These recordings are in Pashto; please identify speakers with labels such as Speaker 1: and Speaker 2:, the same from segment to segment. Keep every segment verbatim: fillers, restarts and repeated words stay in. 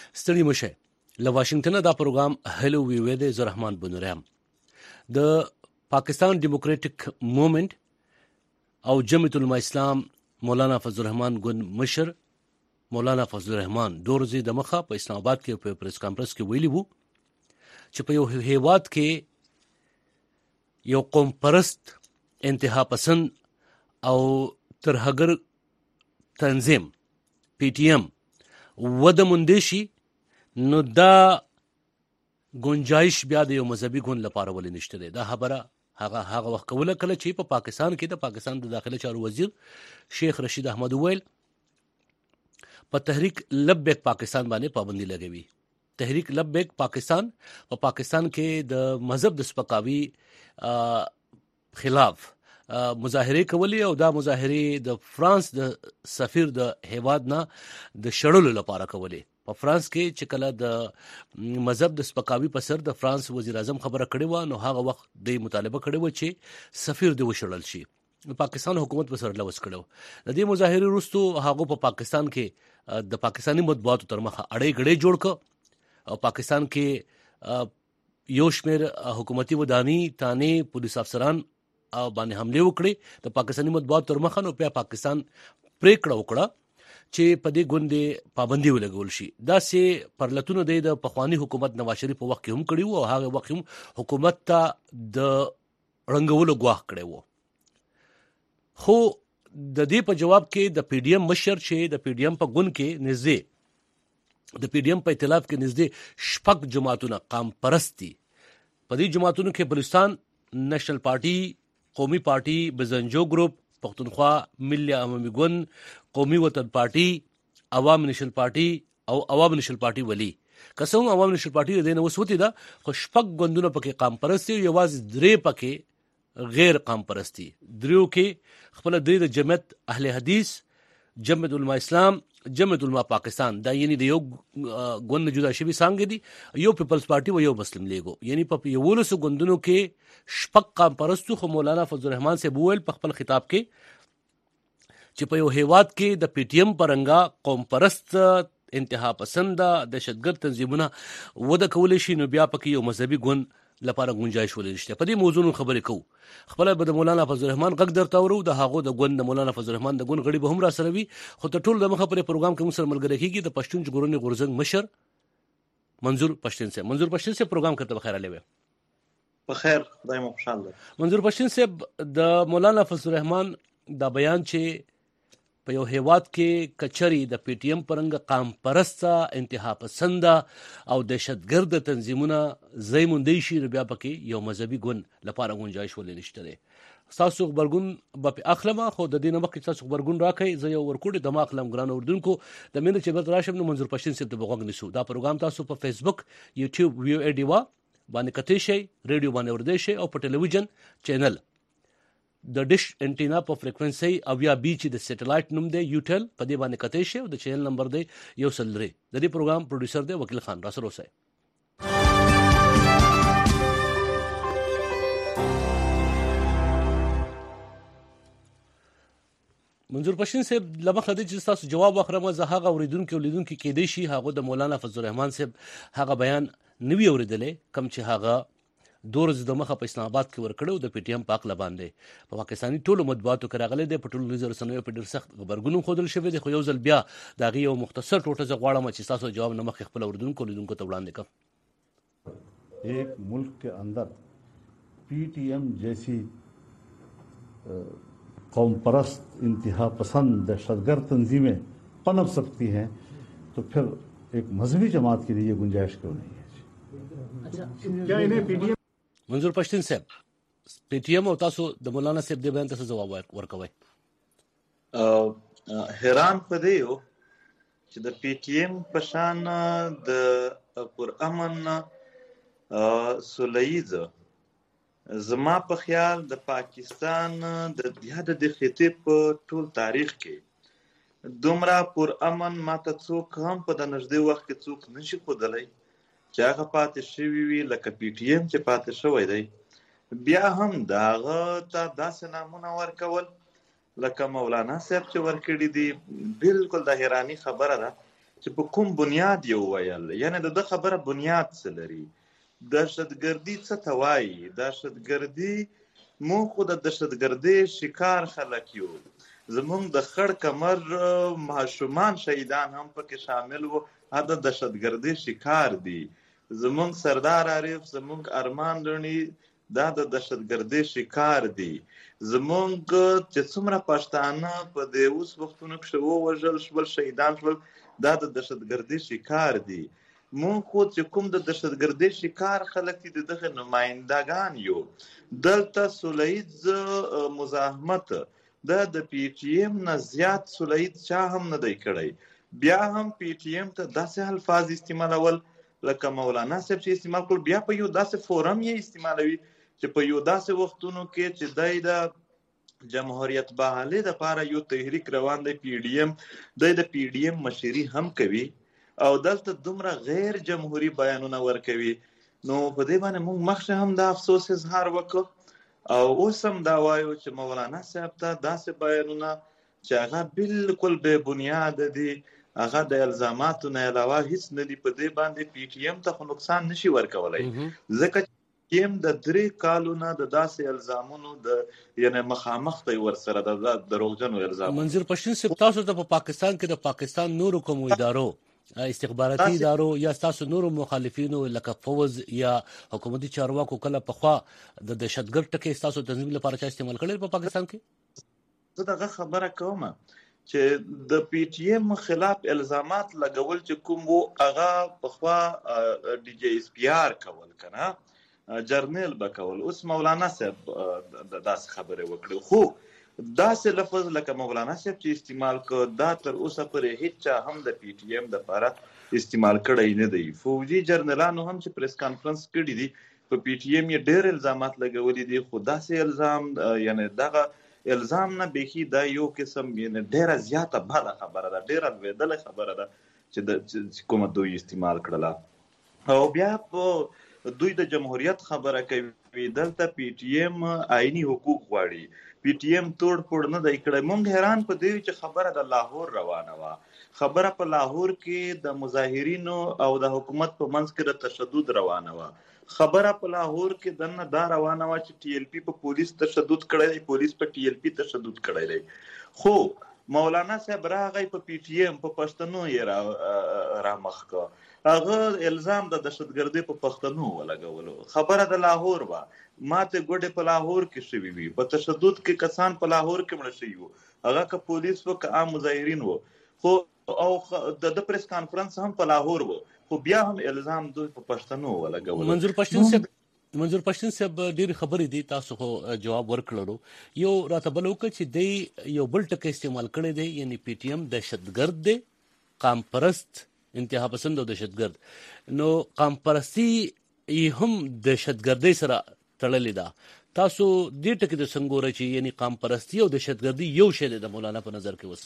Speaker 1: ستړي مشه له واشنگټن دا پروګرام هلو وی وی د زرحمان بنورام د پاکستان ډیموکراټک موومېنټ او جمعیت العلماء اسلام مولانا فضل الرحمن ګوند مشر مولانا فضل الرحمن دورزي د مخه په اسلام آباد کې په پریس کانفرنس کې ویلي وو چې په یو هیواد کې یو قوم پرست انتها پسند او ترهګر تنظیم پی ټی ایم وده مندشي نو دا گنجائش بیا د یو مذهبي ګوند لپاره ولې نشته دی. دا خبره هغه هغه وخت کوله کله چې په پاکستان کې د پاکستان د داخله چارو وزیر شیخ رشید احمد ویل په تحریک لبیک پاکستان باندې پابندي لګوي. تحریک لبیک پاکستان په پا پاکستان کې د مذهب د سپکاوي خلاف مظاهره کوي او دا مظاهره د فرانس د سفیر د هیواد نه د شړلو لپاره کوي. په فرانس کې چې کله د مذهب د سپکاوي په سر د فرانس وزیر اعظم خبره کړې و نو هغه وخت د مطالبه کړې و چې سفیر د وشړل شي. پاکستان حکومت په سر لوس کړو. د دې مظاهره وروسته هغه په پاکستان کې د پاکستاني مطبوعاتو تر مخه اړې غړې جوړ ک او پاکستان کې یو شمېر حکومتي وداني تانه پولیس افسران او باندې حمله وکړي د پاکستاني مطبوعاتو تر مخه. نو په پاکستان پریکړه وکړه چې په دې ګوندې پابندي ولګول شي. دا سه پرلتونه د پخوانی حکومت نواز شریف په وخت کې هم کړی وو او هغه وخت هم حکومت ته د رنګولو غواخ کړی وو. خو د دې په جواب کې د پی ډی ایم مشر چې د پی ډی ایم په ګوند کې نږدې د پی ډی ایم په ائتلاف کې نږدې شپږ جماعتونه قام پرستی په دې جماعتونو کې بلوچستان نېشنل پارټي، قومي پارټي، بزنجو ګروپ، پښتونخوا ملي عوامي ګوند، قومي وطن پارټي، عوام نېشنل پارټي او عوام نېشنل پارټي ولي. قسم عوام نېشنل پارټي د نه وسوتی دا خو شپږ ګوندونه پکې قام پرستی او یوازې درې پکې غیر قام پرستی. دریو کې خپل درې د جمعیت اهل حدیث، جمعیت العلماء اسلام، جمعیت العلماء پاکستان دا یعنی د یو ګوند جدا شوی څنګه دي یو پیپلز پارټي او یو مسلم لیګو یعنی په یو لسو ګوندونو کې شپږ قام پرستو. خو مولانا فضل الرحمن سے بوول په خپل خطاب کې چې په یو هیواد کې د پی ټی ایم پرنګا قوم پرست انتها پسند دهشتګرد تنظیمونه وده کولای شي نو بیا پکې یو مذهبي ګوند لپاره گنجائش ولې نشته. په دې موضوع خبرې کوو. خپل به د مولانا فضل الرحمن غږ درته ورو د هغه د ګوند د مولانا فضل الرحمن د ګوند غړي به هم را سره وي. خو ته ټول د مخه پر پروګرام کې موږ سره ملګری کیږي د پښتون جګړې غورزنګ مشر منظور پښتون سے. منظور پښتون سے پروګرام کرته بخیر علی
Speaker 2: په خیر خدای مو خوشاله.
Speaker 1: منظور پښتون سے د مولانا فضل الرحمن دا بیان چې په یو هیواد کې کچري د پی ټی ایم پرنګ قام پرسته انتها پسند او دهشتګرد تنظیمونه زېموندې شي بیا پکې یو مذهبي ګوند لپاره گنجائش ولې نشته دی. تاسو خبرګون په اخلمه خو د دې نه مخکې تاسو خبرګون راکړئ. زه یو ورکوټ د ماخلم ګران اردوونکو د مینه چې برت راشم نو منظور پښتون سے د بغوګ نسو. دا پروګرام تاسو په فیسبوک، یوټیوب، ویو ای ډی وا باندې کتئ شئ، ریډیو باندې اوریدئ شئ او په ټلویزیون چینل د ډیش انټینا په فریکوئنسي او یا بي چې د سټلایټ نوم دی یوټل په دې باندې کتئ شئ او د چینل نمبر دی یو سل درې. د دې پروګرام پروډوسر دی وکیل خان را سره اوسئ. منظور پښتون صاحب لمخه د چې تاسو جواب واخرم زه هغه اوریدونکو لیدونکو کې دی شي هغه د مولانا فضل الرحمن صاحب هغه بیان نوی اوریدلې کم چې هغه دورز د مخه په اسلام آباد کې ورکړو د پی ټی ایم پاک لباندې په پاکستاني ټولو مطبوعاتو کې راغلي د پټول نظر سنوي په ډیر سخت خبرګونو خودل شوی دی. خو یو ځل بیا دا غي یو مختصر ټوټه ز غواړم چې تاسو جواب نه مخ خپل اوردونکو لیدونکو ته وړاندې کوم.
Speaker 3: ایک ملک کے اندر پی ٹی ایم جیسی قوم پرست انتہا پسند دہشتگرد تنظیمیں پنپ سکتی ہیں تو پھر ایک مذہبی جماعت کے لیے یہ گنجائش کیوں نہیں ہے؟
Speaker 2: کیا انہیں پی ٹی ایم
Speaker 1: منظور پښتون صاحب پی ټی ایم او تاسو د مولانا صاحب د بیان تاسو جواب ورکوي.
Speaker 2: حیران پدې یو چې د پی ټی ایم په شان د پرامن سولهییز زما په خیال د پاکستان د دیاده د خطې په ټول تاریخ کې دومره پرامن ماته څوک هم په د نږدې وخت کې څوک نشي ښودلی چې هغه پاتې شوي وي لکه پی ټی ایم چې پاتې شوی دی. بیا هم د هغه ته داسې نامونه ورکول لکه مولانا صاحب چې ورکړي دي بالکل د حیراني خبره ده چې په کوم بنیاد یې وویل، یعنې د ده خبره بنیاد څه لري. دهشتګردي څه ته وایي؟ دهشتګردي موږ خو د دهشتګردۍ شکار خلک یو. زمونږ د خړ کمر ماشومان شهیدان هم پکې شامل وو، هغه د دهشتګردۍ شکار دي. زمونږ سردار عارف، زمونږ ارمان لوڼي دا د دهشتګردۍ شکار دي. زمونږ چې څومره پښتانه په دې اوس وختونو کښې ووژل شول، شهیدان شول، دا د دهشتګردۍ شکار دي. مونږ خو چې کوم د دهشتګردۍ شکار خلک دي د دغه نمایندګان یو. دلته سولیز مزاحمت دا د پی ټي ایم نه زیات سولیز چا هم نه دی کړی. بیا هم پی ټي ایم ته داسې الفاظ استعمالول لکه مولانا صاحب چې استعمال کړل، بیا په یو داسې فورم یې استعمالوي چې په یو داسې وختونو کې چې دی د جمهوریت بحالۍ دپاره یو تحریک روان دی، پی ډي ایم، دی د پی ډي ایم مشري هم کوي او دلته دومره غیر جمهوري بیانونه ورکوي. نو په دې باندې موږ مخکې هم د افسوس اظهار وکړو او اوس هم دا وایو چې مولانا صاحب ته داسې بیانونه چې هغه بالکل بې بنیاده دي، هغه د الزاماتو نه علاوه هیڅ نه دي، په دې باندې پی ټي ایم ته خو نقصان نشي ورکولی. ځکه چې یم د درې کالو نه د داسې الزامونو د یعنې مخامخ دی ورسره د دروغجنو الزامونو.
Speaker 1: منظور پښتون صاحب، تاسو ته په پاکستان کې د پاکستان نورو کومو ادارو، استخباراتي ادارو یا تاسو نورو مخالفینو لکه فوز یا حکومتي چارواکو کله پخوا د دهشتګرد ټکی ستاسو تنظیم لپاره چا استعمال کړی په پاکستان کې؟
Speaker 2: زه دغه خبره کوم چې د پی ټي ایم خلاف الزامات لګول چې کوم وو، هغه پخوا ډي جی اس پی آر کول کنه، جرنیل به کول. اوس مولانا صاحب داسې خبرې وکړي، خو داسې لفظ لکه مولانا صاحب چې استعمال کړ دا تر اوسه پورې هیڅ چا هم د پی ټي ایم دپاره استعمال کړی نه دی. فوجي جرنیلانو هم چې پریس کانفرنس کړي دي په پی ټي ایم یې ډېر الزامات لګولي دي، خو داسې الزام یعنې دغه الزام نه بیخي دا یو قسم یعنې ډېره زیاته بده خبره ده، ډېره لوېدلې خبره ده چې د کومه دوی استعمال کړله. او بیا په دوی د جمهوریت خبره کوي، دلته پی ټي ایم آئینی حقوق غواړي. پی ټي ایم توړ پوړ نه دی کړی. موږ حیران په دې چې خبره د لاهور روانه وه، خبره په لاهور کې د مظاهرینو او د حکومت په منځ کې د تشدد روانه وه، خبره په لاهور کې دننه دا روانه وه چې ټي ایل پی په پولیس تشدد کړی دی، پولیس په ټي ایل پی تشدد کړی دی. خو مولانا صاحب راغی په پی ټي ایم په پښتنو یې را مخ کړ، هغه الزام د دهشتګردۍ په پښتنو ولګولو. خبره د لاهور وه، ماتې ګوډې په لاهور کې شوي وي، په تشدد کې کسان په لاهور کې مړه شوي وو، هغه که پولیس وو که عام مظاهرین وو، خو او د پریس کانفرنس هم په لاهور وو، خو بیا هم الزام دوی په پښتنو ولګولو.
Speaker 1: منظور پښتون صاحب منظور پښتون صاحب ډېرې خبرې دي، تاسو خو جواب ورکړلو. یو راته بل وکړه چې دی یو بل ټکی استعمال کړی دی، یعنې پی ټي ایم دهشتګرد دی، قام پرست، انتها پسند او دهشتګرد. نو قام پرستی یې هم دهشتګردۍ سره تړلې ده. تاسو دې ټکي ته څنګه ګورئ چې یعنې قام پرستی او دهشتګردي یو شی دی د مولانا په نظر کې؟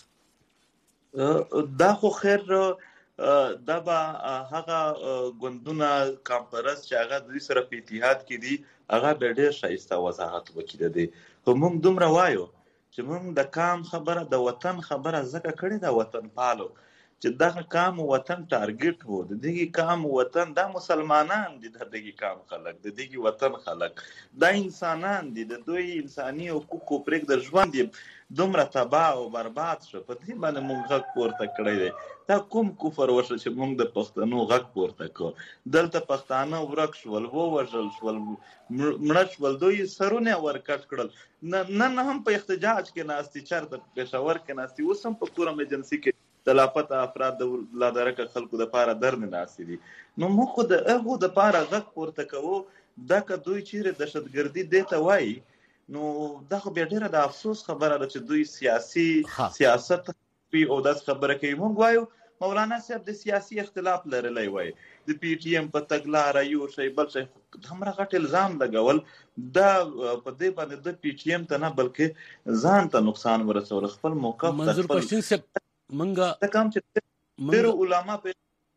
Speaker 1: اوس
Speaker 2: دا خو خیر دا به هغه ګوندونه قام پرست چې هغه دوی سره په اتحاد کې دي هغه به ډېر ښایسته وضاحت وکړي دی. خو موږ دومره وایو چې موږ د قام خبره د وطن خبره ځکه کړې ده وطن پالو چې دغه قام وطن ټارګټ وو، د دغه قام وطن دا مسلمانان دي، د دغه قام خلک د دغه وطن خلک دا انسانان دي، د دوی انساني حقوقو پرېږده ژوند یې دومره تباه او برباد شو. په دې باندې موږ غږ پورته کړی دی. دا کوم کفر وشو چې موږ د پښتنو غږ پورته کړو؟ دلته پښتانه ورک شول، ووژل شول، مړه شول، دوی سرونه ورکټ کړل، نن هم په احتجاج کې ناستي، چېرته پېښور کې ناستي، اوس هم په کورم ایجنسي کې د لاپته افراد د لادرکه خلکو دپاره درنې ناستې دي. نو موږ خو د هغو دپاره غږ پورته کوو. دا که دوی چیرې دهشتګردي دې ته وایي نو دا خو بیا ډېره د افسوس خبره ده چې دوی سیاسي سیاست او داسې خبره کوي. موږ وایو مولانا صاحب د سیاسي اختلاف لرلی وای، د پی ټي ایم په تګلاره یو شی بل شی همره غټ الزام لګول، دا په دې باندې د پی ټي ایم ته نه بلکې ځان ته نقصان ورسول، خپل موقف.
Speaker 1: منظور پښتون صاحب منګه
Speaker 2: دا کوم چې ډېر علما په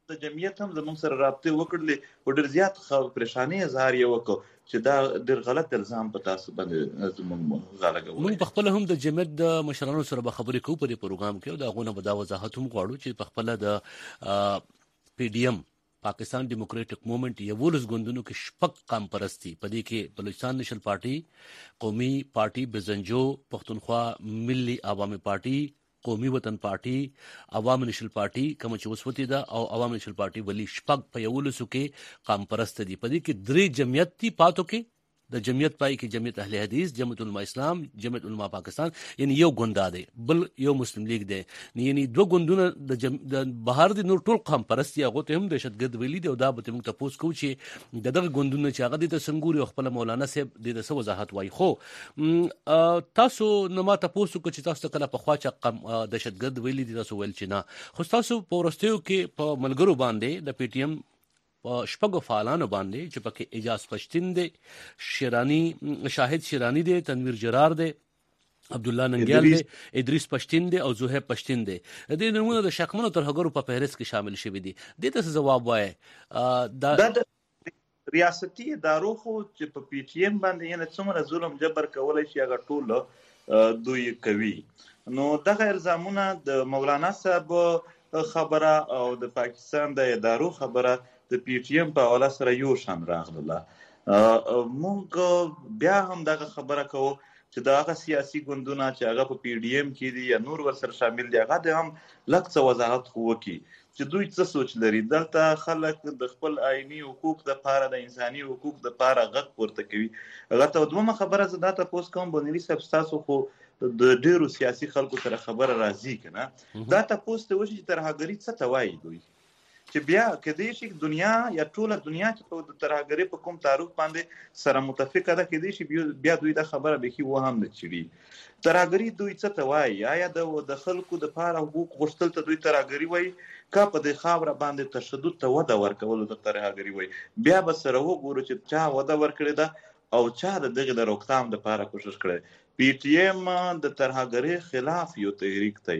Speaker 2: د جمعیت هم زموږ سره رابطې وکړلې او ډېر زیات پریشانۍ اظهار یې وکړ چې دا ډېر غلط الزام په تاسو باندې زموږ غالګوي.
Speaker 1: موږ په خپل هم د جمعیت د مشرانو سره به خبرې کوو په دې پروګرام کې او دا غونه به دا وضاحت هم غواړو چې په خپل د پی ډی ایم پاکستان ډیموکریټک موومنت یولس ګوندونو کې شپږ قام پرستی په دې کې بلوچستان نیشنل پارټي، قومي پارټي بزنجو، پښتونخوا ملي عوامي پارټي، قومي وطن پارټي، عوام نیشنل پارټي کوم چې وسوتی ده او عوام نیشنل پارټي ولی شپږ په یولسو کې قام پرست دي. په دې کې درې جمعیت دي پاتو کې د جمعیت پای کې جمعیت اهل حدیث، جمعیت علماء اسلام، جمعیت علماء پاکستان، یعنی یو ګوند دی بل یو مسلم لیگ دی، یعنی دوه ګوندونه د جم... د بهر دي نور ټول قام پرستی هغه ته هم دهشتګرد ویلي دی او دا به موږ تاسو کو چې د دغه ګوندونه چې هغه د سنگوري خپل مولانا صاحب د څه وضاحت وای. خو تاسو نو ما تاسو کو چې تاسو کله په خوا چې قام دهشتګرد ویلي دي تاسو ویل چې نه، خو تاسو په ورستیو کې په ملګرو باندې د پی ټی ایم شپږو فعالانو باندې چې پکې اجاز پشتین دی، شیرانی شاهد شیرانی دی، تنویر جرار دی، عبد الله ننګیال دی، ادریس پشتین دی او زهیب پشتین دی. د نمونه د شکمنو ترهګرو په فهرست کې شامل شوی دي. دې ته جواب وایي
Speaker 2: دا د ریاستي ادارو خو چې په پی ټی ایم باندې یې څومره ظلم جبر کولای شي هغه ټول دوی کوي. نو دغه الزامونه د مولانا صاحب خبره او د پاکستان د ادارو خبره د پی ټی ایم په حواله سره یو شان راغله. مونږ بیا هم دغه خبره کوو چې د هغه سیاسي ګوندونه چې هغه په پی ډی ایم کې دي یا نور ورسره شامل دي هغه د هم لږ څه وضاحت خو وکړي چې دوی څه سوچ لري. دلته خلک د خپل آئیني حقوق دپاره د انساني حقوق دپاره غږ پورته کوي. هغه ته دومره خبره زه دا تپوس کوم بونیري صاحب ستاسو خو د ډېرو سیاسي خلکو سره خبره راځي که نه، دا تپوس ته وشي چې ترهګري څه ته وایي دوی، چې بیا کدی شي دنیا یا ټوله دنیا چې په د ترهګرۍ په کوم تعارف باندې سره متفقه ده کدی شي بیا دوی دا خبره بیخي و هم نه چړي. ترهګري دوی څه ته وایي؟ آیا د خلکو د پاره حقوق غوښتل ته دوی ترهګري وایي که په دې خاوره باندې تشدد ته وده ورکولو ته ترهګري وایي؟ بیا به سره وګورو چې چا وده ورکړې ده او چا د دغې د روکتام دپاره کوشش کړی. پی ټی ایم د ترهګرۍ خلاف یو تحریک دی.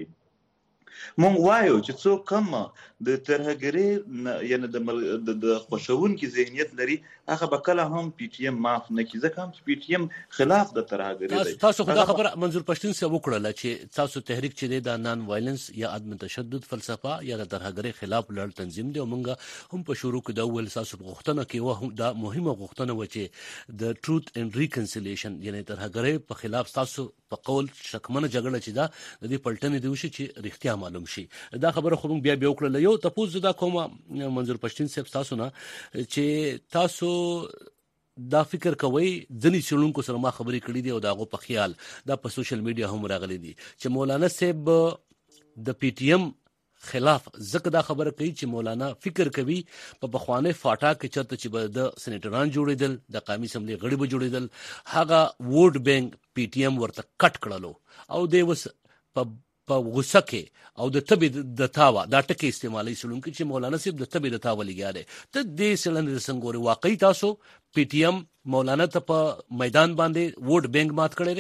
Speaker 2: مونږ وایو چې څوک کم د ترهګرۍ یعنی د خوښونکي ذهنیت لري هغه به کله هم پی ټی ایم معاف نه کړي، ځکه هم چې پی ټی ایم خلاف د ترهګرۍ دی.
Speaker 1: تاسو خو دا خبره منظور پښتون صاحب وکړله چې تاسو تحریک چې دی د نان وایلنس یا عدم تشدد فلسفه یا د ترهګرۍ خلاف لړ تنظیم دی او مونږ هم په شروع کې دا ول تاسو غوښتنه کې و دا مهمه غوښتنه و چې د ټروت اینڈ ریکنسیلیشن یعنی ترهګرۍ په خلاف تاسو په قول شکمنه جګړه چې دا د دې پلټنې دی وشي چې رښتیا معلوم شي. دا خبره خو بیا بیا وکړله. یو تاسو دا کوم منظور پښتون صاحب تاسو نه چې تاسو دا فکر کوي ځنې څېړونکو سره ما خبرې کړې دي او د هغو په خیال دا په سوشل میډیا هم راغلي دي چې مولانا صاحب د پی ټی ایم خلاف ځکه دا خبره کوي چې مولانا فکر کوي په بخوانه فاټا کې چرته چې به د سېنیټران جوړېدل د قومي اسمبلی غړي به جوړېدل هغه ووټ بینک پی ټی ایم ورته کټ کړلو او د وس په په غوسه کې او د تبې د تاوا دا ټکی استعمالي سلون کې چې مولانا صاحب د تبې د تاوا لګیا دی ته دې سلند څنګه واقعي تاسو پی ټی ایم مولانا ته په میدان باندې ووټ بینک مات کړی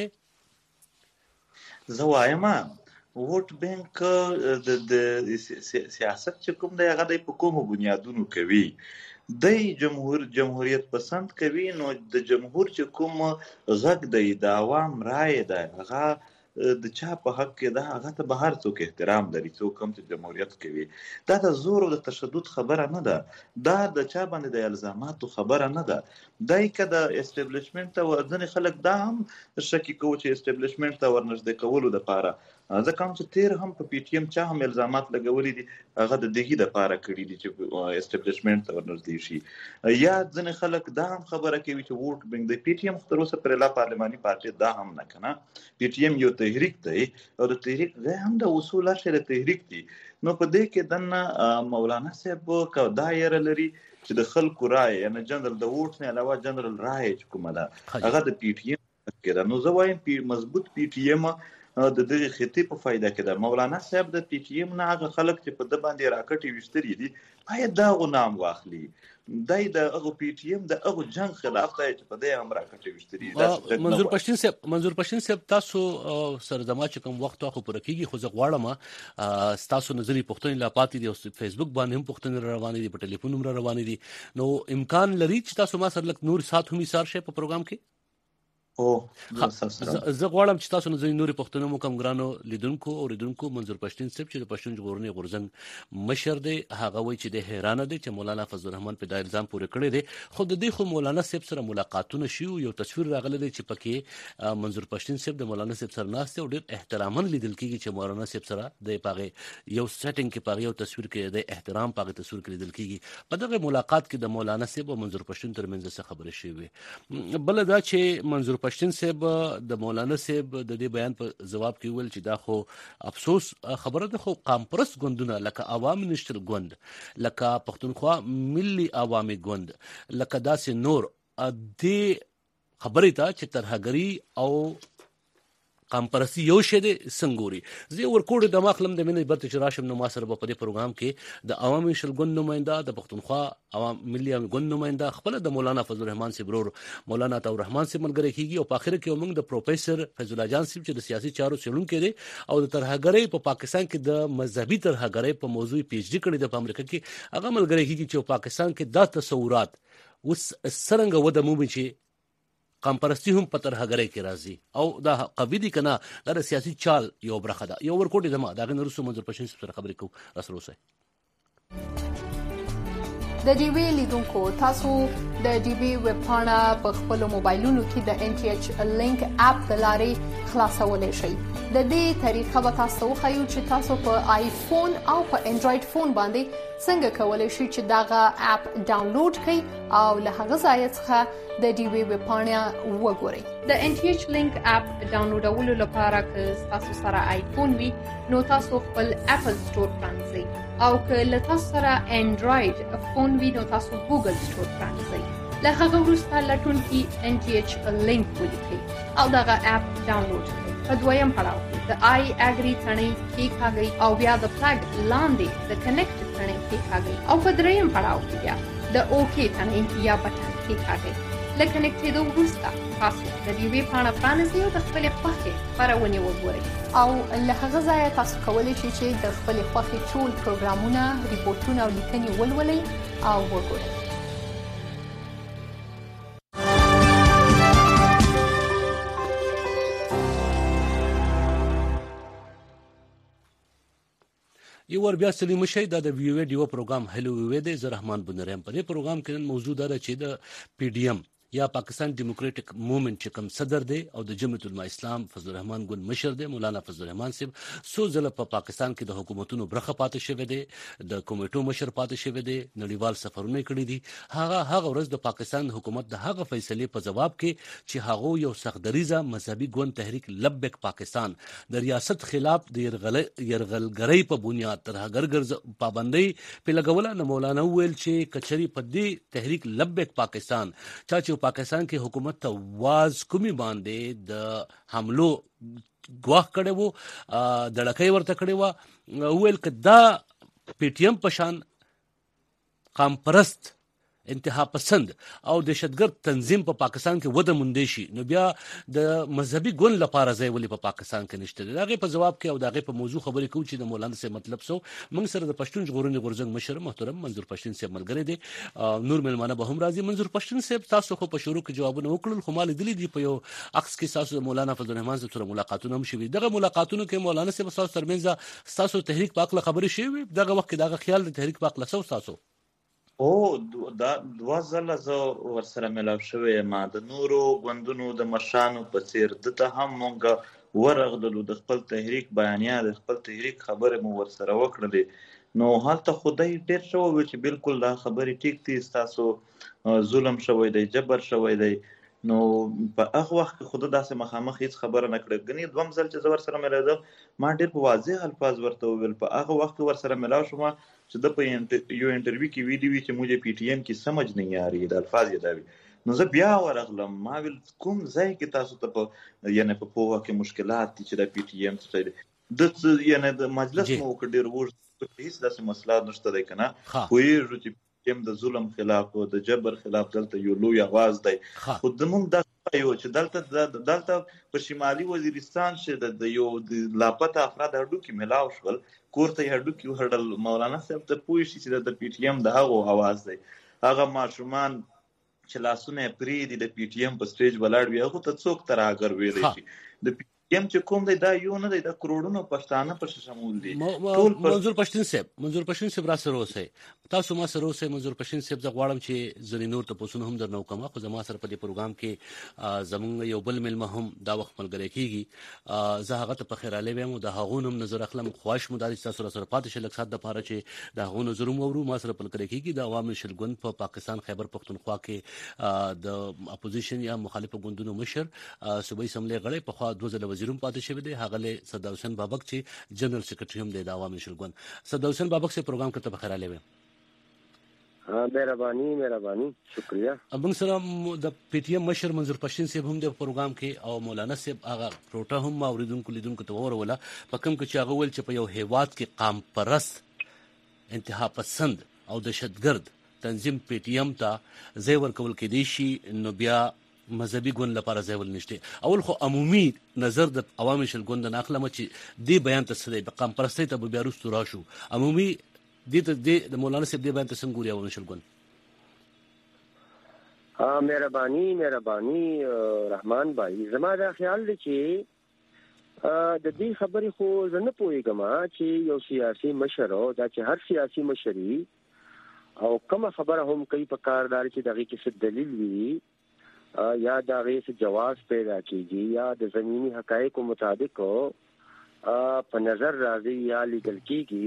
Speaker 1: دی؟
Speaker 2: زه وایم ووټ بینک د سیاست چې کوم دی هغه دی په کومو بنیادونو کوي. دی جمهور جمهوریت پسند کوي نو د جمهور چې کوم غږ دی د عوام رای ده هغه د چا په حق کې ده هغه ته به هر څوک احترام لري. څوک هم چې جمهوریت کوي دا د زور او د تشدد خبره نه ده، دا د چا باندې د الزاماتو خبره نه ده. دای که د اسټابلیشمنټ ته ځینې خلک دا هم شکي کوي چې اسټابلیشمنټ ته ورنږدې کولو دپاره ځکه هم چې تیر هم په پی ټی ایم چا هم الزامات لګولي دي هغه د دهي دپاره کړي دي چې اسټابلیشمنټ ته ورنږدې شي. یا ځینې خلک دا هم خبره کوي چې ووټ بینک د پی ټی ایم تر اوسه پرې لا پارلماني پارټي دا هم نه کنه. پی ټی ایم یو تحریک دی او د تحریک ځای هم د اصول اشر تحریک دی. نو په دې کې دنه مولانا صاحب که دا یره لري چې د خلکو رای یعنی جنرال د ووټ نه علاوه جنرال رای چې کومه ده هغه د پی ټی ایم کې ده. نو زه وایم پی مضبوط پی ټی ایم د دغه خطې په فایده کې ده. مولانا صاحب د پی ټی ایم نه هغه خلک چې په د باندې راکټې وشتري دي باید دا غو نام واخلي. دای د هغه پی ټی ایم د هغه جنگ خلاف دی چې په دې هم راکټې وشتري.
Speaker 1: منظور پښتین صاحب منظور پښتین صاحب تاسو سره زما چې کوم وخت خو پر کېږي خو زه غواړم تاسو نظری پښتون لا پاتې دي او فیسبوک باندې هم پښتون روانې دي په ټلیفون هم روانې دي نو امکان لري چې تاسو ما سره لک نور سات هم سار شي په پروګرام کې.
Speaker 2: او
Speaker 1: زه غواړم چې تاسو نظر نوري پښتنو مو کوم ګرانو لیدونکو او لیدونکو منظور پښتین صاحب چې د پښتون ژغورنې غورځنګ مشر دی هغه وایي چې د حیران دي چې مولانا فضل الرحمن په دا الزام پورې کړی دی خو د دې خو مولانا صاحب سره ملاقاتونه شي یو تصویر راغلی دی چې پکې منظور پښتین صاحب د مولانا صاحب سره ناست او ډېر احترامن لیدل کیږي چې مولانا صاحب سره د پاغه یو سیټینګ کې پاغه یو تصویر کې د احترام پاغه تصویر کې لیدل کیږي. په دغه ملاقات کې د مولانا صاحب او منظور پښتین ترمنځ څه خبرې شوې بل دا چې منظور پښتین صاحب د مولانا صاحب د دې بیان په جواب کې ویل چې دا خو افسوس خبره ده خو قام پرست ګوندونه لکه عوامي نشتل ګوند لکه پښتونخوا ملي عوامي ګوند لکه داسې نور دې خبرې ته چې ترهګری او قام پرستی یو شه دي سنگوري زه ورکوړ د مخلم د منې برته چې راشم نو ما سره په دې پروګرام کې د عوامي نشتل ګوند نماینده د پښتونخوا عوام ملي ګوند نماینده خپل د مولانا فضل الرحمن سیبرور مولانا عطا الرحمن سي ملګری کیږي او په اخر کې موږ د پروفیسور فیض الله جان سي چې د سیاسي چارو څېړونکو دی او د ترهګری په پاکستان کې د مذهبي ترهګری په موضوع پی ایچ ډي کړی د امریکا کې هغه ملګری کیږي چې پاکستان کې د تصورات وس سرنګ وده مو چې قام پرستی هم په ترهګری کې راځي او دا قوی دي کنه د سیاسي چال یو برخه ده یو ورکوټي دما دا غن رسو منظور پښتین سره خبرې کو رسول سي
Speaker 4: د ډي وی لیدونکو تاسو د ډي وی ویب پاڼه په خپل موبایلونو کې د ان ټي ایچ لینک اپ د لارې خلاصولای شئ. د دې طریقه به تاسو خو چې تاسو په آیفون او په انډراید فون باندې څنګه کولای شئ چې داغه اپ ډاونلوډ کړئ او له هغه ځای څخه د ډي وی ویب پاڼه وګورئ. د ان ټي ایچ لینک اپ ډاونلوډولو لپاره که تاسو سره آیفون وي نو تاسو خپل اپل سٹور پرانځئ او که له تاسو سره انډراید فون وي نو تاسو ګوګل سٹور پرانځئ. له هغه وروسته لټون کې ان ټي ایچ لینک ولیکئ او دغه اپ ډاونلوډ کړئ. په دویم پړاو کې د آی اګری ثنې کې کاږئ او بیا د فلګ لاندې د کنیکټ ثنې کې کاږئ او په دریم پړاو کې بیا د اوکی ثنې یا بټن کې کاږئ. له کنیکټېدو وروسته تاسو د دې ویب پاڼه پرانیزئ او د خپلې خوښې خپرونې وګورئ او له هغه ځایه تاسو کولی شئ چې د خپلې خوښې ټول پروګرامونه ریپورټونه او لیکنې ولولئ او وګورئ.
Speaker 1: یو ور بیا سلیم شي دا د ویو ډیو پروګرام هلو وی دی زه رحمان بنریم په دې پروګرام کې موضوع دا چې د پی ډی ایم یا پاکستان ډیموکراټک موومېنټ چې کوم صدر دی او د جمعیت العلماء اسلام فضل الرحمن ګوند مشر دی مولانا فضل الرحمن صاحب سو ځله په پاکستان کې د حکومتونو برخه پاتې شوی دی د کمیټو مشر پاتې شوی دی نړیوال سفرونه کړی دي هغه هغه ورځ د پاکستان حکومت د هغه فیصله په جواب کې چې هغه یو سختدریزه مذهبي ګوند تحریک لبیک پاکستان د ریاست خلاف د يرغلګرۍ په بنیاد ترهګر ګرځ پابندۍ په لګوله نه مولانا ویل چې کچري په دې تحریک لبیک پاکستان چا پاکستان کې حکومت ته واز کومي باندې د حملو ګواښ کړي وو د لکۍ ورته کړي وو ویل ک دا پی ټی ایم پشان قام پرست انتها پسند او دهشتګرد تنظیم په پا پاکستان کې وده مونږ شي نو بیا د مذهبي ګوند لپاره ځای ولې په پا پاکستان کې نشته دغه په جواب کې او دغه په موضوع خبرې کوي چې د مولانا سره مطلب سو موږ سره د پښتون ژغورنې غورځنګ مشر محترم منظور پښتین صاحب ملګری دي نور ملمانه به هم راځي. منظور پښتین صاحب تاسو خو په شروع کې جوابونه وکړل خو مال دلی دی په یو عکس کې تاسو مولانا فضل الرحمن سره ملاقاتونه هم شوي دغه ملاقاتونو کې مولانا صاحب تاسو ترمنځ تاسو تحریک پاک له خبرې شوي دغه وخت دغه خیال د تحریک پاک له تاسو
Speaker 2: او دا دوه ځله زه ورسره ملاو شوی ما د نورو ګوندونو د مشرانو په څیر دته هم مونږ ورغلو د خپل تحریک بیانیه د خپل تحریک خبرې مو ورسره وکړلې نو هلته خدای ډېر شو چې بالکل دا خبرې ټیک دي تاسو ظلم شوی دی جبر شوی دی نو په هغه وخت کې خود داسې مخامخ هیڅ خبره نه کړې غني دوم ځل چې زور سره ملاوم ما ډېر په واضح الفاظ ورته وویل په هغه وخت ور سره ملاو شوم چې د په یو انټرویو کې ویډیو چې موږ پی ټی ایم کی سمجھ نہیں آ رہی ہے الفاظ یہ داوی نو زه بیا ورغلم ما ویل کوم ځای کې تاسو ته په یعنی په پوهه کې مشکلات دي چې د پی ټی ایم څه د یعنی د مجلس مو ډېر وښه هیڅ داسې مسله نشته دی کنه پوهیږو چې هم د ظلم خلاف او د جبر خلاف دلته یو لوی आवाज دی خو د موږ د یو چې دلته دلته په شمالي وزیرستان چې د یو د لاپته افراد هډو کې ملاو شول کوړته هډو کې هډل مولانا صاحب ته پوه شي چې د پی ټی ایم د هغه आवाज دی هغه ماشومان چې لاسونه پری دي د پی ټی ایم په سټیج ولاړ وي هغه ته څوک تر اگر ویلې شي د یم چې کوم دی دا یو نه دی د کروڑونو پښتانه پر شمول دي
Speaker 1: ټول منظور پښتون صاحب منظور پښتون صاحب را سره اوسئ تاسو ما سره اوسئ منظور پښتون صاحب زه غواړم چې ځنې نور ته پوښتنه هم درنو کوم خو زما سره په دې پروګرام کې زمونږ یو بل ملمه هم دا وخت ملګری کیږي زه هغه ته په خیر علي ویم د هغونو نظر اخلم خواهش مو داري تاسو سره پاتې شل لکسات د پاره چې د هغونو نظر مو ورو ما سره په ملګری کیږي د عوامي شلګون په پاکستان خیبر پختونخوا کې د اپوزیشن یا مخالف ګوندونو مشر صوبایي اسمبلی غړی په خوا دوه ځله وزیرم پاتې شوی دی هغه صدر حسین بابک چې جنرال سیکریټری هم دی د عوامي شلګون صدر حسین بابک سے پروګرام کرتے بخیر علی ویم
Speaker 5: ها مهرباني مهرباني شکریہ
Speaker 1: موږ سره د پی ټی ایم مشر منظور پښتون صاحب هم د پروګرام کې او مولانا صاحب هغه پروټه هم اوریدونکو لیدونکو ته وروله په کوم کې چې هغه ول چې په یو هیواد کې قام پرست انتها پسند او دهشتګرد تنظیم پی ټی ایم ته ځای ورکول کېدی شي نو بیا مذهبي ګوند لپاره ځای ول نشته اول خو عمومي نظر د عوامي شلګوند نه اخلم چې دی بیان ته څه دی قام پرستی ته بیا وروسته راشو عمومي دې د مولانا صاحب دی بیان ته څنګه ګوري عوامي شلګوند
Speaker 5: ها مهرباني مهرباني رحمان بھائی زما دا خیال دی چې د دې خبرې خو زه نه پوهیږم چې یو سیاسي مشر او دا چې هر سیاسي مشري او کومه خبره هم کوي په کاردار چې دغه کې څه دلیل وي یا دا غیس جواز پیدا کیږي یا د زمینی حقایق مطابق په نظر راځي یا لیکل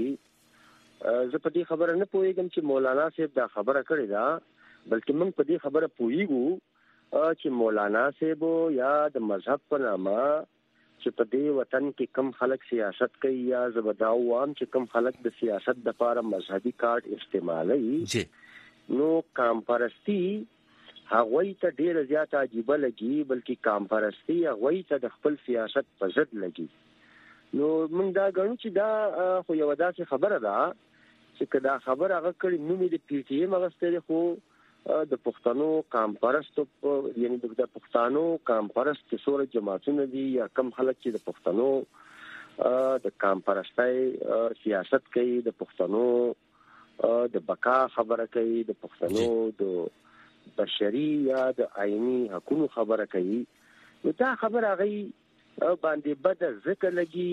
Speaker 5: کیږي زه په دې خبره نه پوهیږم چې مولانا صاحب دا خبره کړې ده بلکې موږ په دې خبره پوهیږو چې مولانا صاحب یا د مذهب په نامه چې په دې وطن کې کم خلک سیاست کوي یا زبداو عام چې کم خلک د سیاست د لپاره مذهبي کارت استعمالوي نو قام پرستی هغوی ته ډیر زیات عجیب لګي بلکې قام پرستی هغوی ته د خپل سیاست په ضد لګي نو موږ دا غواړو چې دا خو یو داسې خبره ده چې کدا خبره هغه کړي نو مې د پی ټی ایم غستې خو د پښتنو قام پرستو یعنی د پښتنو قام پرست څور جماعتونه دي یا کم خلک چې د پښتنو د قام پرستۍ سیاست کوي د پښتنو د بقا خبره کوي د پښتنو د بشري یا د آئینی حقوقو خبره کوي نو دا خبره غي باندې بد ذکر لګي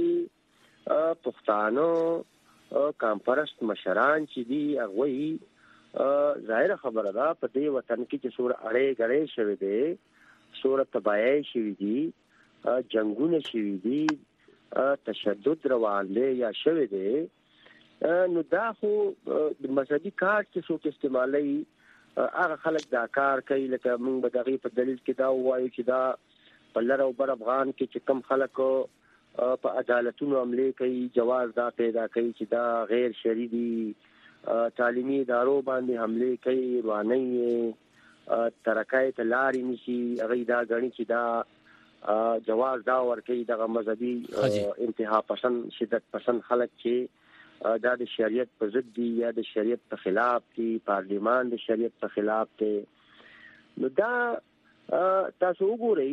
Speaker 5: چې پښتانو قام پرست مشران چې دي هغه ظاهر خبره ده په دې وطن کې چې سور اړې غړې شوي دي سور تباہي شوي دي جنگونه شوي دي تشدد روان دي یا شوي دي نو دا خو د مذهبي کارت کې څوک استعمالي هغه خلک دا کار کوي لکه موږ به دغه په دلیل کې دا وایو چې دا په لر او بر افغان کې چې کم خلک په عدالتونو عملي کوي جواز دا پیدا کوي چې دا غیر شرعي دي تعلیمي ادارو باندې حمله کوي رواني ترکای ته لاري نشي هغه دا غني چې دا جواز دا ورکوي دغه مذهبي انتها پسند شدت پسند خلک چې دا د شریعت په ضد دي یا د شریعت په خلاف دي پارلیمان د شریعت په خلاف دي نو دا تاسو وګورئ